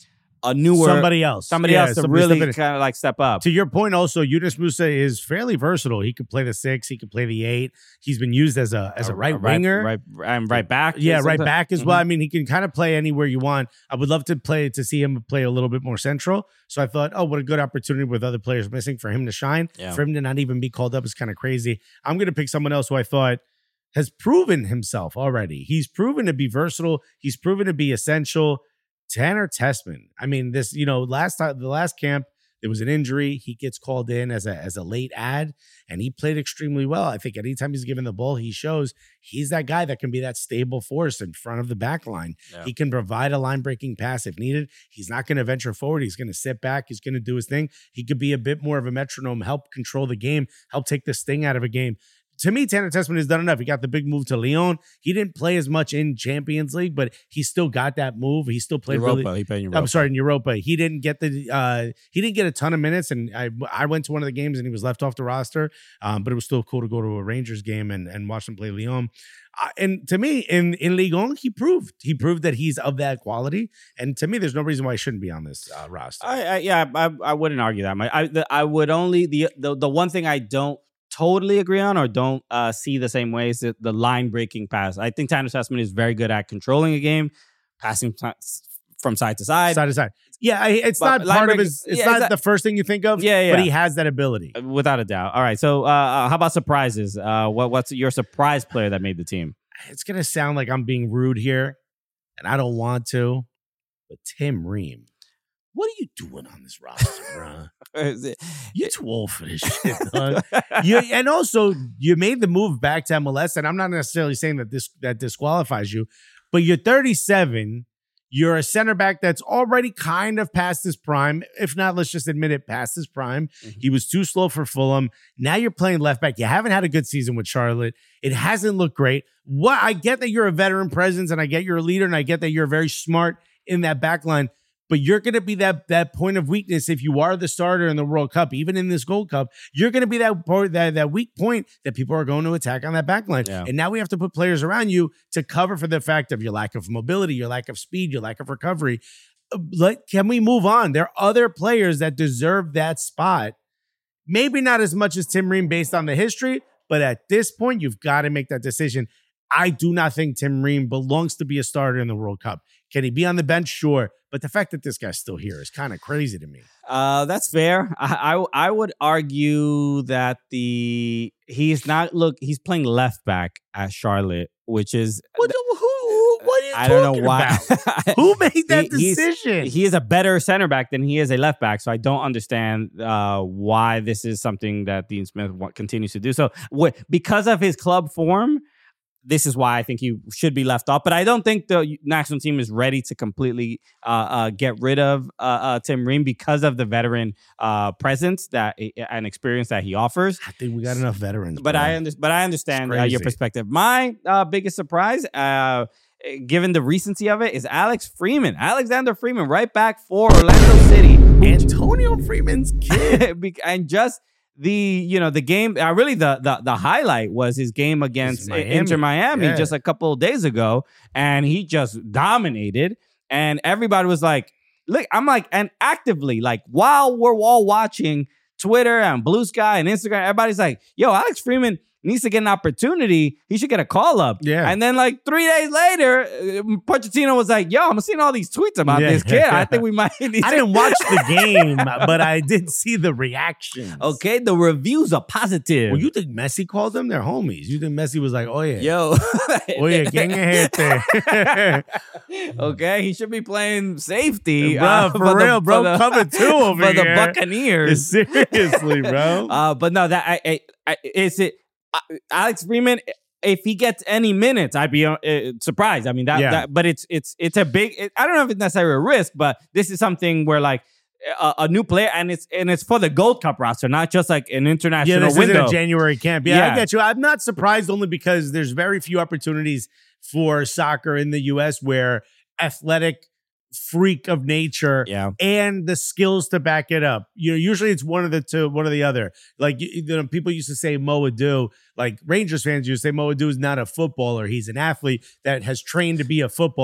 a newer somebody else, somebody Yeah, else to somebody really step in. kind of like step up. To your point, also, Yunus Musa is fairly versatile. He could play the six, he could play the eight. He's been used as a as a right winger, right, and right back. yeah, right sometimes. back as well. Mhm. I mean, he can kind of play anywhere you want. I would love to play to see him play a little bit more central. So I thought, oh, what a good opportunity with other players missing for him to shine. Yeah. For him to not even be called up is kind of crazy. I'm going to pick someone else who I thought has proven himself already. He's proven to be versatile. He's proven to be essential. Tanner Tessman. I mean, this, you know, last time, the last camp, there was an injury. He gets called in as a as a late ad, and he played extremely well. I think anytime he's given the ball, he shows he's that guy that can be that stable force in front of the back line. Yeah. He can provide a line breaking pass if needed. He's not going to venture forward. He's going to sit back. He's going to do his thing. He could be a bit more of a metronome, help control the game, help take the sting out of a game. To me, Tanner Tessman has done enough. He got the big move to Lyon. He didn't play as much in Champions League, but he still got that move. He still played Europa. really. He played in Europa. I'm sorry, in Europa. He didn't get the. Uh, he didn't get a ton of minutes, and I I went to one of the games and he was left off the roster. Um, but it was still cool to go to a Rangers game and and watch him play Lyon. Uh, and to me, in in Ligue one, he proved he proved that he's of that quality. And to me, there's no reason why he shouldn't be on this uh, roster. I, I, yeah, I, I wouldn't argue that. I the, I would only the, the the one thing I don't totally agree on or don't uh, see the same way is the, the line breaking pass. I think Tanner Tessman is very good at controlling a game, passing t- from side to side, side to side. Yeah, I, it's But not line part of breaking- his. It's yeah, not is that- the first thing you think of. Yeah, yeah. But he has that ability. without a doubt. All right, so uh, uh, how about surprises? Uh, what what's your surprise player that made the team? It's gonna sound like I'm being rude here, and I don't want to, but Tim Ream. What are you doing on this roster, bro? You're too old for this shit, dog. you, and also, you made the move back to M L S, and I'm not necessarily saying that this that disqualifies you, but you're thirty-seven. You're a center back that's already kind of past his prime. If not, let's just admit it, past his prime. Mm-hmm. He was too slow for Fulham. Now you're playing left back. You haven't had a good season with Charlotte. It hasn't looked great. What I get that you're a veteran presence, and I get you're a leader, and I get that you're very smart in that back line. But you're going to be that that point of weakness if you are the starter in the World Cup, even in this Gold Cup. You're going to be that point, that, that weak point that people are going to attack on that back line. Yeah. And now we have to put players around you to cover for the fact of your lack of mobility, your lack of speed, your lack of recovery. Let, can we move on? There are other players that deserve that spot. Maybe not as much as Tim Ream based on the history, but at this point, you've got to make that decision. I do not think Tim Ream belongs to be a starter in the World Cup. Can he be on the bench? Sure. But the fact that this guy's still here is kind of crazy to me. Uh, that's fair. I, I I would argue that the he's not look he's playing left back at Charlotte, which is What, who, what are you I don't know talking why. about? Who made that He- he's- decision? He is a better center back than he is a left back, so I don't understand uh, why this is something that Dean Smith wa- continues to do. So, wh- because of his club form, this is why I think he should be left off. But I don't think the national team is ready to completely uh, uh, get rid of uh, uh, Tim Ream because of the veteran uh, presence that and experience that he offers. I think we got enough veterans. But bro. I under- but I understand It's uh, your crazy. perspective. My uh, biggest surprise, uh, given the recency of it, is Alex Freeman. Alexander Freeman, right back for Orlando City. Antonio Freeman's kid. Be- and just the you know the game. Uh, really, the the the highlight was his game against Miami. Inter Miami Yeah. just a couple of days ago, and he just dominated. And everybody was like, "Look!" I'm like, and actively, like while we're all watching Twitter and Blue Sky and Instagram, everybody's like, "Yo, Alex Freeman needs to get an opportunity. He should get a call up." Yeah. And then like three days later, uh, Pochettino was like, "Yo, I'm seeing all these tweets about Yeah. this kid. I think we might need I to-" didn't watch the game, but I did see the reactions. Okay, the reviews are positive. Well, you think Messi called them? They're homies. You think Messi was like, oh, yeah. Yo. Oh, yeah, gang ahead there. Okay, he should be playing safety. Bro, uh, for real, the, bro. the- Cover two over for here. the Buccaneers. Seriously, bro. Uh, but no, that I, I, I is it uh, Alex Freeman. If he gets any minutes, I'd be uh, uh, surprised. I mean that, Yeah. that, but it's it's it's a big. It, I don't know if it's necessarily a risk, but this is something where like a, a new player, and it's and it's for the Gold Cup roster, not just like an international Yeah, this window. isn't a January camp. Yeah, Yeah. I get you. I'm not surprised only because there's very few opportunities for soccer in the U S where athletic freak of nature Yeah. and the skills to back it up. You know, usually it's one of the two, one or the other. Like you you know, people used to say Mo Adu, like Rangers fans used to say Mo Adu is not a footballer. He's an athlete that has trained to be a footballer.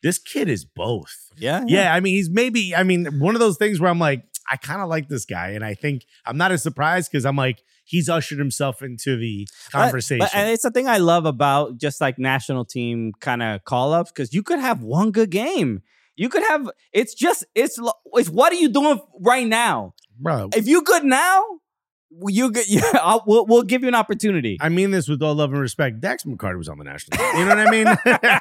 this kid is both. Yeah, Yeah, I mean, he's maybe, I mean, one of those things where I'm like, I kind of like this guy. And I think I'm not as surprised because I'm like, he's ushered himself into the conversation. But, but, and it's the thing I love about just like national team kind of call-ups, because you could have one good game. You could have, it's just, it's, it's what are you doing right now? Bro, If you good now, you good, yeah, I'll, we'll, we'll give you an opportunity. I mean this with all love and respect. Dax McCarty was on the national team. You know what I mean?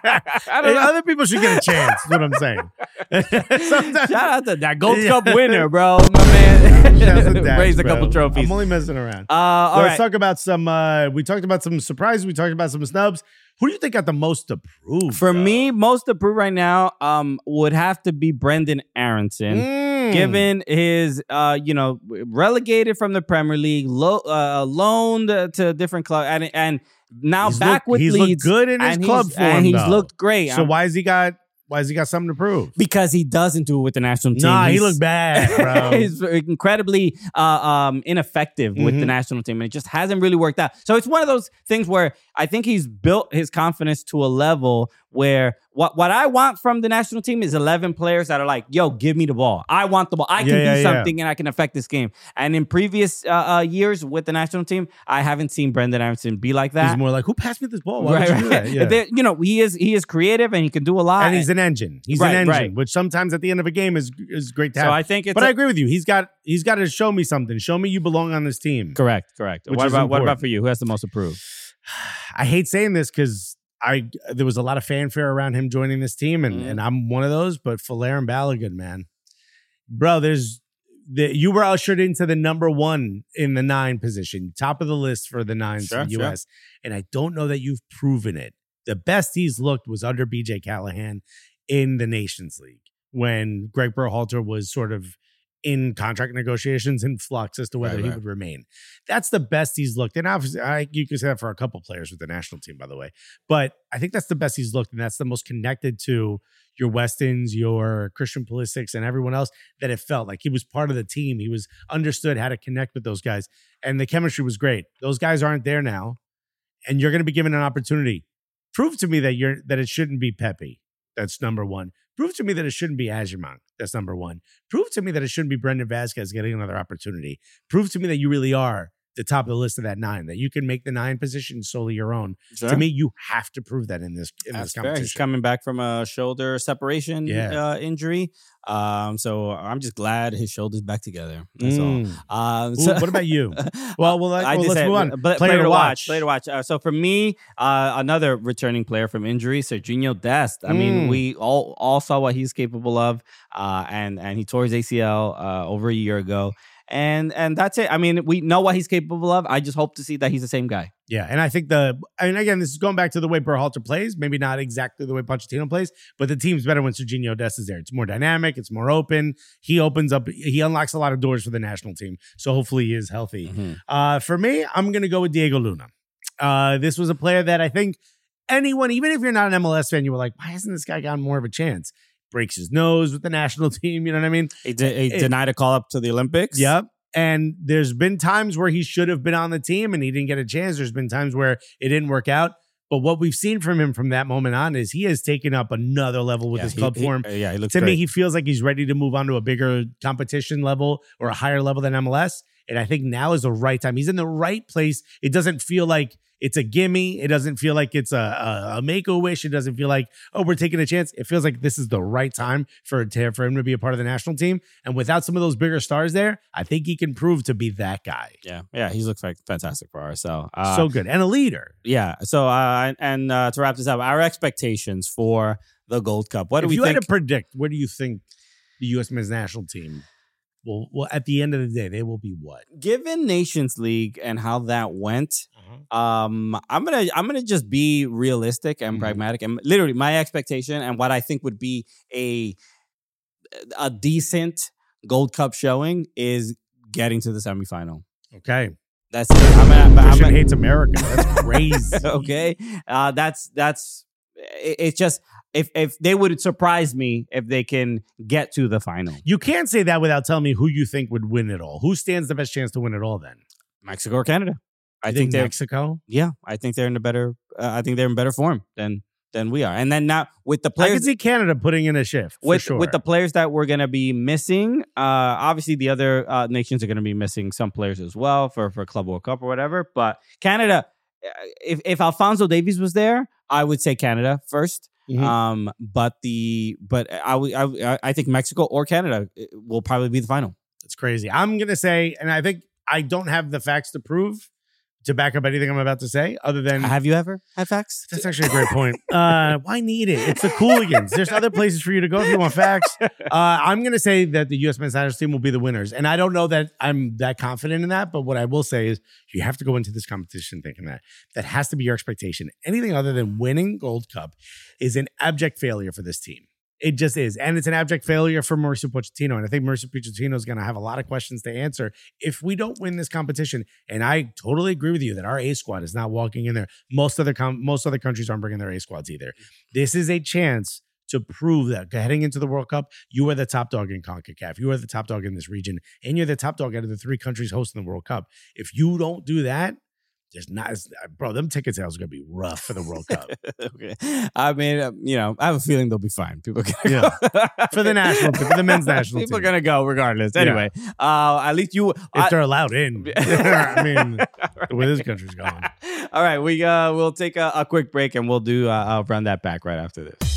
I don't know. Other people should get a chance, is what I'm saying. Sometimes, Shout out to that Gold Yeah. Cup winner, bro. My man Shout out to Dax, raised a bro. couple trophies. I'm only messing around. Uh, all Let's right. talk about some, uh, we talked about some surprises. We talked about some snubs. Who do you think got the most to prove? For though? me, most approved right now um, would have to be Brendan Aronson. Mm. Given his, uh, you know, relegated from the Premier League, lo- uh, loaned to a different club, and and now He's back looked- with he's Leeds, looked good in his and club he's, form, and he's though. looked great. So Um, why has he got, why has he got something to prove? Because he doesn't do it with the national team. Nah, he He's- looked bad, bro. he's incredibly uh, um, ineffective with the Mhm. national team, and it just hasn't really worked out. So it's one of those things where I think he's built his confidence to a level where what, what I want from the national team is eleven players that are like, yo, give me the ball. I want the ball. I can Yeah, do yeah, yeah. something and I can affect this game. And in previous uh, uh, years with the national team, I haven't seen Brendan Aronson be like that. He's more like, who passed me this ball? Why Right, would you do right. that? Yeah. There- you know, he is he is creative and he can do a lot. And he's an engine. He's Right, an engine, right. which sometimes at the end of a game is is great to so have. I think it's but a- I agree with you. He's got he's got to show me something. Show me you belong on this team. correct, correct. Which What is about what about important. for you? Who has the most approved? I hate saying this because I there was a lot of fanfare around him joining this team, and, Mhm. and I'm one of those. But Flair and Balogun, man, bro, there's the, you were ushered into the number one in the nine position, top of the list for the nines Sure, in the U sure. S. And I don't know that you've proven it. The best he's looked was under B J Callahan in the Nations League when Greg Berhalter was sort of in contract negotiations in flux as to whether Right, he right. would remain. That's the best he's looked. And obviously, I, you could say that for a couple players with the national team, by the way. But I think that's the best he's looked, and that's the most connected to your Westons, your Christian Pulisic's, and everyone else that it felt like he was part of the team. He was understood how to connect with those guys, and the chemistry was great. Those guys aren't there now, and you're going to be given an opportunity. Prove to me that you're that it shouldn't be Pepe. That's number one. Prove to me that it shouldn't be Ajerman. That's number one. Prove to me that it shouldn't be Brendan Vasquez getting another opportunity. Prove to me that you really are the top of the list of that nine, that you can make the nine position solely your own. To me, you have to prove that in this in That's this fair. competition. He's coming back from a shoulder separation Yeah. uh, injury. Um, so I'm just glad his shoulder's back together. That's Mm. all. Um, Ooh, so- what about you? Well, well, let- I well just let's said, move on. but- player, to watch. Player to watch. Uh, so for me, uh, another returning player from injury, Serginho Dest. I mean, Mm. we all all saw what he's capable of, uh, and and he tore his A C L uh, over a year ago. And and that's it. I mean, we know what he's capable of. I just hope to see that he's the same guy. Yeah, and I think the, I mean, again, this is going back to the way Berhalter plays. Maybe not exactly the way Pochettino plays, but the team's better when Serginho Dest is there. It's more dynamic. It's more open. He opens up, he unlocks a lot of doors for the national team. So hopefully he is healthy. Mm-hmm. Uh, for me, I'm going to go with Diego Luna. Uh, this was a player that I think anyone, even if you're not an M L S fan, you were like, why hasn't this guy gotten more of a chance? Breaks his nose with the national team. You know what I mean? He, de- he It- denied a call up to the Olympics. Yep. And there's been times where he should have been on the team and he didn't get a chance. There's been times where it didn't work out. But what we've seen from him from that moment on is he has taken up another level with Yeah, his he- club he- form. uh, yeah, he looks To great. me, he feels like he's ready to move on to a bigger competition level or a higher level than M L S. And I think now is the right time. He's in the right place. It doesn't feel like it's a gimme. It doesn't feel like it's a, a, a make-a-wish. It doesn't feel like, oh, we're taking a chance. It feels like this is the right time for, to, for him to be a part of the national team. And without some of those bigger stars there, I think he can prove to be that guy. Yeah, yeah, he looks like fantastic for us. So, uh, so good. And a leader. yeah. So, uh, and uh, to wrap this up, our expectations for the Gold Cup. What do if we you think? had to predict, where do you think the U S men's national team will, well, at the end of the day, they will be what? Given Nations League and how that went, Uh-huh. um, I'm gonna I'm gonna just be realistic and Mhm. pragmatic, and literally my expectation and what I think would be a a decent Gold Cup showing is getting to the semifinal. Okay. That's it. I'm gonna, but I'm Christian gonna- hates America. That's crazy. okay, uh, that's that's it, it's just if if they would surprise me if they can get to the final. You can't say that without telling me who you think would win it all. Who stands the best chance to win it all then? Mexico or Canada? I You think they're Mexico. yeah. I think they're in a better. Uh, I think they're in better form than than we are. And then now with the I players, can see Canada putting in a shift for with sure. with the players that we're going to be missing, uh, obviously the other uh, nations are going to be missing some players as well for, for Club World Cup or whatever. But Canada, if if Alphonso Davies was there, I would say Canada first. Mhm. Um, but the but I would I, I think Mexico or Canada will probably be the final. It's crazy. I'm gonna say, and I think I don't have the facts to prove to back up anything I'm about to say, other than Have you ever had facts? that's actually a great point. Uh, why need it? It's the Cooligans. There's other places for you to go if you want facts. Uh, I'm going to say that the U S men's national team will be the winners. And I don't know that I'm that confident in that, but what I will say is you have to go into this competition thinking that. That has to be your expectation. Anything other than winning Gold Cup is an abject failure for this team. It just is. And it's an abject failure for Mauricio Pochettino. And I think Mauricio Pochettino is going to have a lot of questions to answer if we don't win this competition. And I totally agree with you that our A squad is not walking in there. Most other com- most other countries aren't bringing their A squads either. This is a chance to prove that heading into the World Cup, you are the top dog in CONCACAF. You are the top dog in this region. And you're the top dog out of the three countries hosting the World Cup. If you don't do that, there's not, bro, them ticket sales are going to be rough for the World Cup. Okay. I mean, uh, you know, I have a feeling they'll be fine. People are gonna Yeah. go. For the national team, for the men's national People team. are going to go regardless. Anyway, uh, at least you. If I- they're allowed in. I mean, the way this country's going. All right, we uh, we'll take a, a quick break and we'll do. Uh, I'll run that back right after this.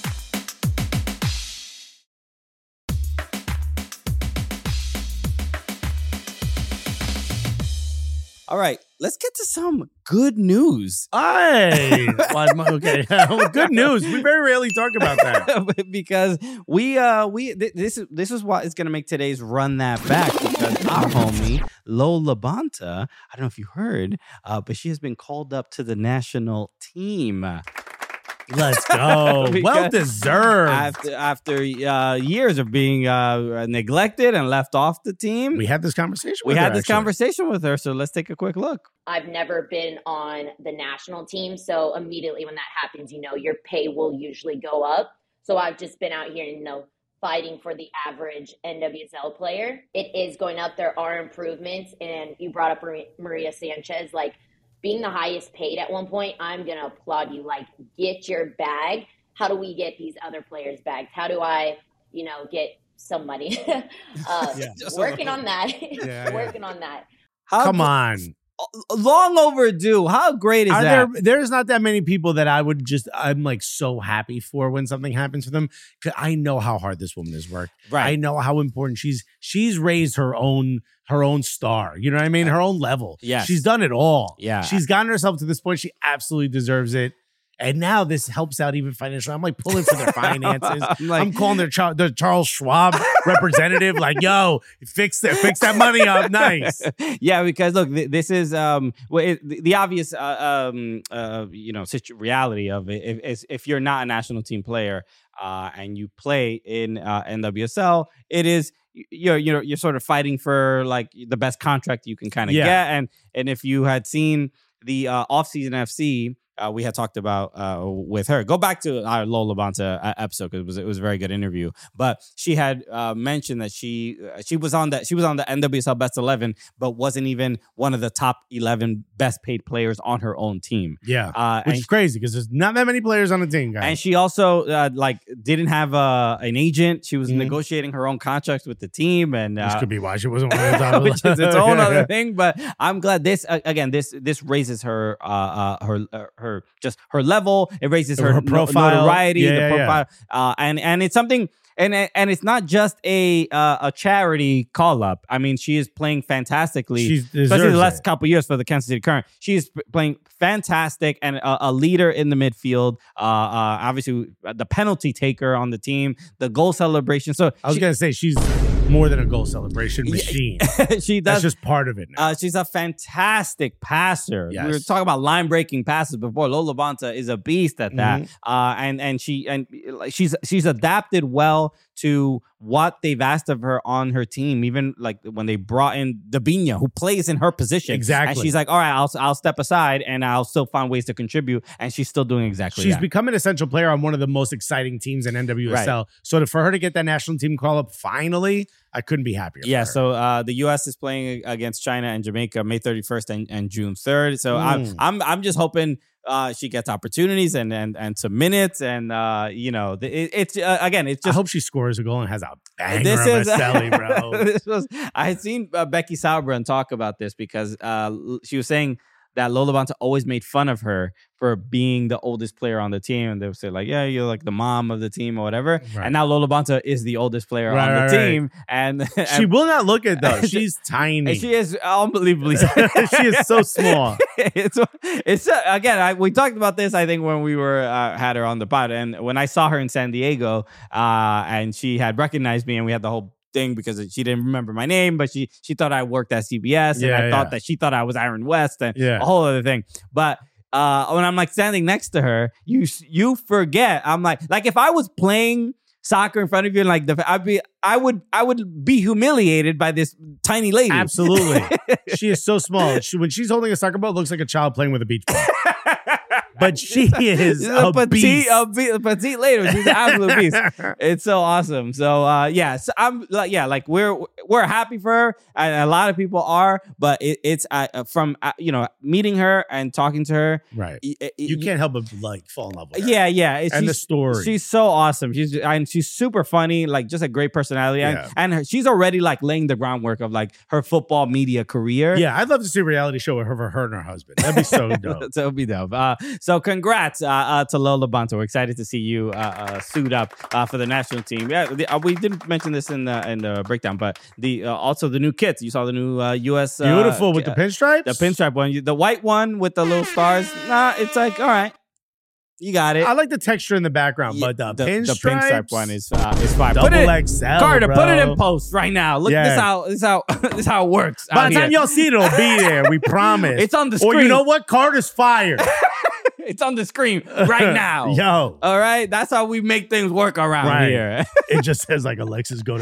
All right, let's get to some good news. Hey, okay. Good news. We very rarely talk about that. Because we uh we th- this is this is what is gonna make today's run that back, because our homie Lola Bonta, I don't know if you heard, uh, but she has been called up to the national team. Let's go. Because Well deserved. After after uh, years of being uh, neglected and left off the team, we had this conversation. we with had her, this actually. conversation with her. So let's take a quick look. I've never been on the national team, so immediately when that happens, you know, your pay will usually go up. So I've just been out here, you know, fighting for the average N W S L player. It is going up. There are improvements, and you brought up Maria Sanchez, like, being the highest paid at one point. I'm going to applaud you. Like, get your bag. How do we get these other players' bags? How do I, you know, get some money? uh, Yeah. Working on that. yeah. Working on that. How Come gr- on. long overdue. How great is Are that? there, there's not that many people that I would just, I'm like so happy for when something happens for them. 'Cause I know how hard this woman has worked. Right. I know how important she's, she's raised her own, her own star. You know what I mean? Her own level. Yes. She's done it all. Yeah. She's gotten herself to this point. She absolutely deserves it. And now this helps out even financially. I'm like pulling for their finances. I'm like- I'm calling their Char- the Charles Schwab representative, like, yo, fix that, fix that money up. Nice. Yeah, because look, th- this is um, well, it, the, the obvious uh, um, uh, you know, situ- reality of it if, is if you're not a national team player uh, and you play in uh, N W S L, it is you're you're you're sort of fighting for like the best contract you can kind of Yeah. get, and and if you had seen the uh, offseason F C. Uh, we had talked about uh, with her. Go back to our Lola Bonta uh, episode because it was it was a very good interview. But she had uh, mentioned that she uh, she was on that she was on the N W S L Best eleven, but wasn't even one of the top eleven best paid players on her own team. Yeah. Uh, Which and, is crazy because there's not that many players on the team, guys. and she also uh, like didn't have uh, an agent. She was Mhm. negotiating her own contracts with the team, and Which uh, could be why she wasn't one of the top. which is its own other thing. But I'm glad this uh, again. This this raises her uh, uh her uh, her just her level. It raises her, Her no- profile. notoriety, Yeah, the yeah, yeah. profile, uh, and and it's something. And and it's not just a uh, a charity call up. I mean, she is playing fantastically, She especially deserves the last it. couple years for the Kansas City Current. She is p- playing fantastic and a, a leader in the midfield. Uh, uh, obviously, the penalty taker on the team, the goal celebration. So I was she, gonna say she's more than a goal celebration machine. she That's does. just part of it now. Uh, she's a fantastic passer. Yes. We were talking about line breaking passes before. Lola Bonta is a beast at that, Mm-hmm. uh, and and she and like, she's she's adapted well to what they've asked of her on her team. Even like when they brought in Dabinia, who plays in her position, Exactly. and she's like, "All right, I'll I'll step aside and I'll still find ways to contribute," and she's still doing exactly She's that. become an essential player on one of the most exciting teams in N W S L. So to, for her to get that national team call up finally, I couldn't be happier. Yeah, for her. so uh, the U S is playing against China and Jamaica May thirty-first and, and June third. So Mm. I'm I'm I'm just hoping uh, she gets opportunities and and and some minutes, and uh, you know, the- it, it's uh, again, it's I just hope she scores a goal and has a banger this of is a celly, bro. this was I had seen uh, Becky Sauerbrunn talk about this because uh, l- she was saying that Lola Bonta always made fun of her for being the oldest player on the team, and they would say like, "Yeah, you're like the mom of the team or whatever." Right. And now Lola Bonta is the oldest player Right, on the right, right. team, and, She and- will not look it though. She's tiny. and she is unbelievably. She is so small. it's it's uh, again. I, we talked about this. I think when we were uh, had her on the pod, and when I saw her in San Diego, uh, and she had recognized me, and we had the whole thing because she didn't remember my name, but she she thought I worked at C B S, and Yeah, I thought yeah. that she thought I was Aaron West, and Yeah. a whole other thing. But uh, when I'm like standing next to her, you you forget. I'm like like if I was playing soccer in front of you, and like the I'd be I would I would be humiliated by this tiny lady. Absolutely. She is so small. She, when she's holding a soccer ball, it looks like a child playing with a beach ball. But she is She's a, a petite, beast. a, be- a petite lady. She's an absolute beast. It's so awesome. So uh, yeah, so I'm like yeah, like we're we're happy for her, and a lot of people are. But it, it's uh, from uh, you know meeting her and talking to her. Right. y- y- You y- can't help but like fall in love with her. Yeah, yeah. It's, And the she's- story. She's so awesome. She's and she's super funny. Like just a great personality, and, Yeah. and her, she's already like laying the groundwork of like her football media career. Yeah, I'd love to see a reality show with her, for her and her husband. That'd be so dope. So it'll be dope. Uh, so congrats uh, uh, to Lola Bonta. We're excited to see you uh, uh, suit up uh, for the national team. Yeah, the, uh, we didn't mention this in the in the breakdown, but the uh, also the new kits. You saw the new uh, U S uh, Beautiful with the uh, pinstripes. the pinstripe one. You- The white one with the little stars. Nah, it's like all right, you got it. I like the texture in the background, Yeah, but the, the, pinstripes, the pinstripe one is uh, is fine. double Put it, X L, Carter, put it bro. in post right now. Look, this Yeah. how this how this how it works. By out the time here. y'all see it, it'll be there. We promise. It's on the Or you screen. know what? Carter's fired. It's on the screen right now. Yo. All right, that's how we make things work around Right. here. It just says like Alexis go to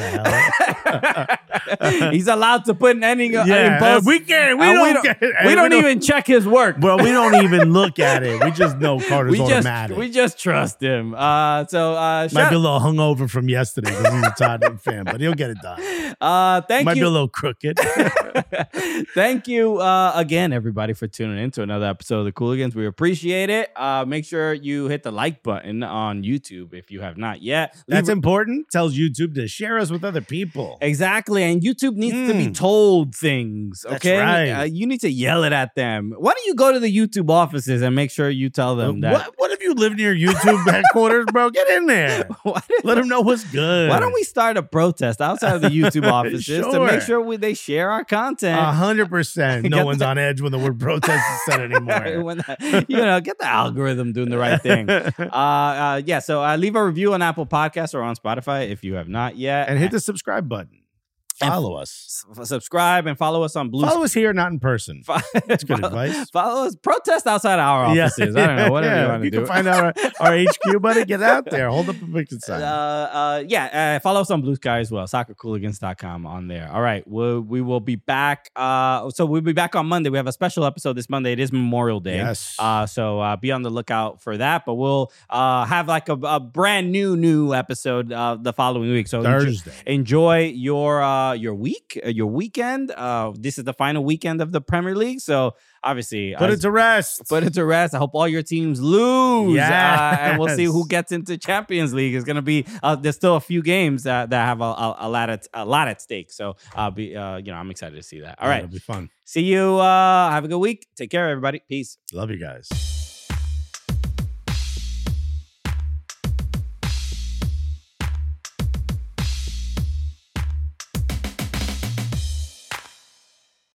hell. He's allowed to put any uh, Yeah, in post. we can't. We And don't. we don't, get, we don't even check his work. Bro, we don't even look at it. We just know Carter's we just automatic. we just trust him. Uh, so uh, Might shout, be a little hungover from yesterday because he's a Tottenham fan, but he'll get it done. uh, thank Might be a you, little crooked. thank you uh, again, everybody, for tuning in to another episode of the Cooligans. We appreciate it. Uh, make sure you hit the like button on YouTube if you have not yet. That's Leave- important. Tells YouTube to share us with other people. Exactly, and YouTube needs to be Mm. told things. That's Okay, right. uh, you need to yell it at them. Why don't you go to the YouTube offices and make sure you tell them that? What, what if you live near YouTube headquarters, bro? Get in there. Why, Let them know what's good. why don't we start a protest outside of the YouTube offices to Sure. make sure we, they share our content? A hundred percent. No Get one's the- on edge when the word protest is said anymore. When the- you know, get the algorithm doing the right thing. Uh, uh, yeah, so uh, leave a review on Apple Podcasts or on Spotify if you have not yet. And hit the subscribe button. And Follow us. S- subscribe and follow us on Blue. Follow us here, not in person. That's good advice. Follow us. Protest outside our offices. I don't know. Whatever yeah, you want to you do. can find out our, our H Q, buddy. Get out there. Hold up a picture sign. Uh, uh, yeah, uh, follow us on Blue Sky as well, soccer cooligans dot com on there. All right, we'll, we will be back. Uh, so we'll be back on Monday. We have a special episode this Monday. It is Memorial Day. Yes. Uh, so uh, be on the lookout for that. But we'll uh, have like a, a brand new, new episode uh, the following week. So enjoy, Thursday. enjoy your uh, your week, uh, your weekend. Uh, this is the final weekend of the Premier League. So obviously, Put uh, it to rest. Put it to rest. I hope all your teams lose. Yes. Uh, and we'll see who gets into Champions League. It's going to be, uh, there's still a few games that, that have a, a, a, lot at, a lot at stake. So, uh, be, uh, you know, I'm excited to see that. All Yeah, right. It'll be fun. See you. Uh, have a good week. Take care, everybody. Peace. Love you guys.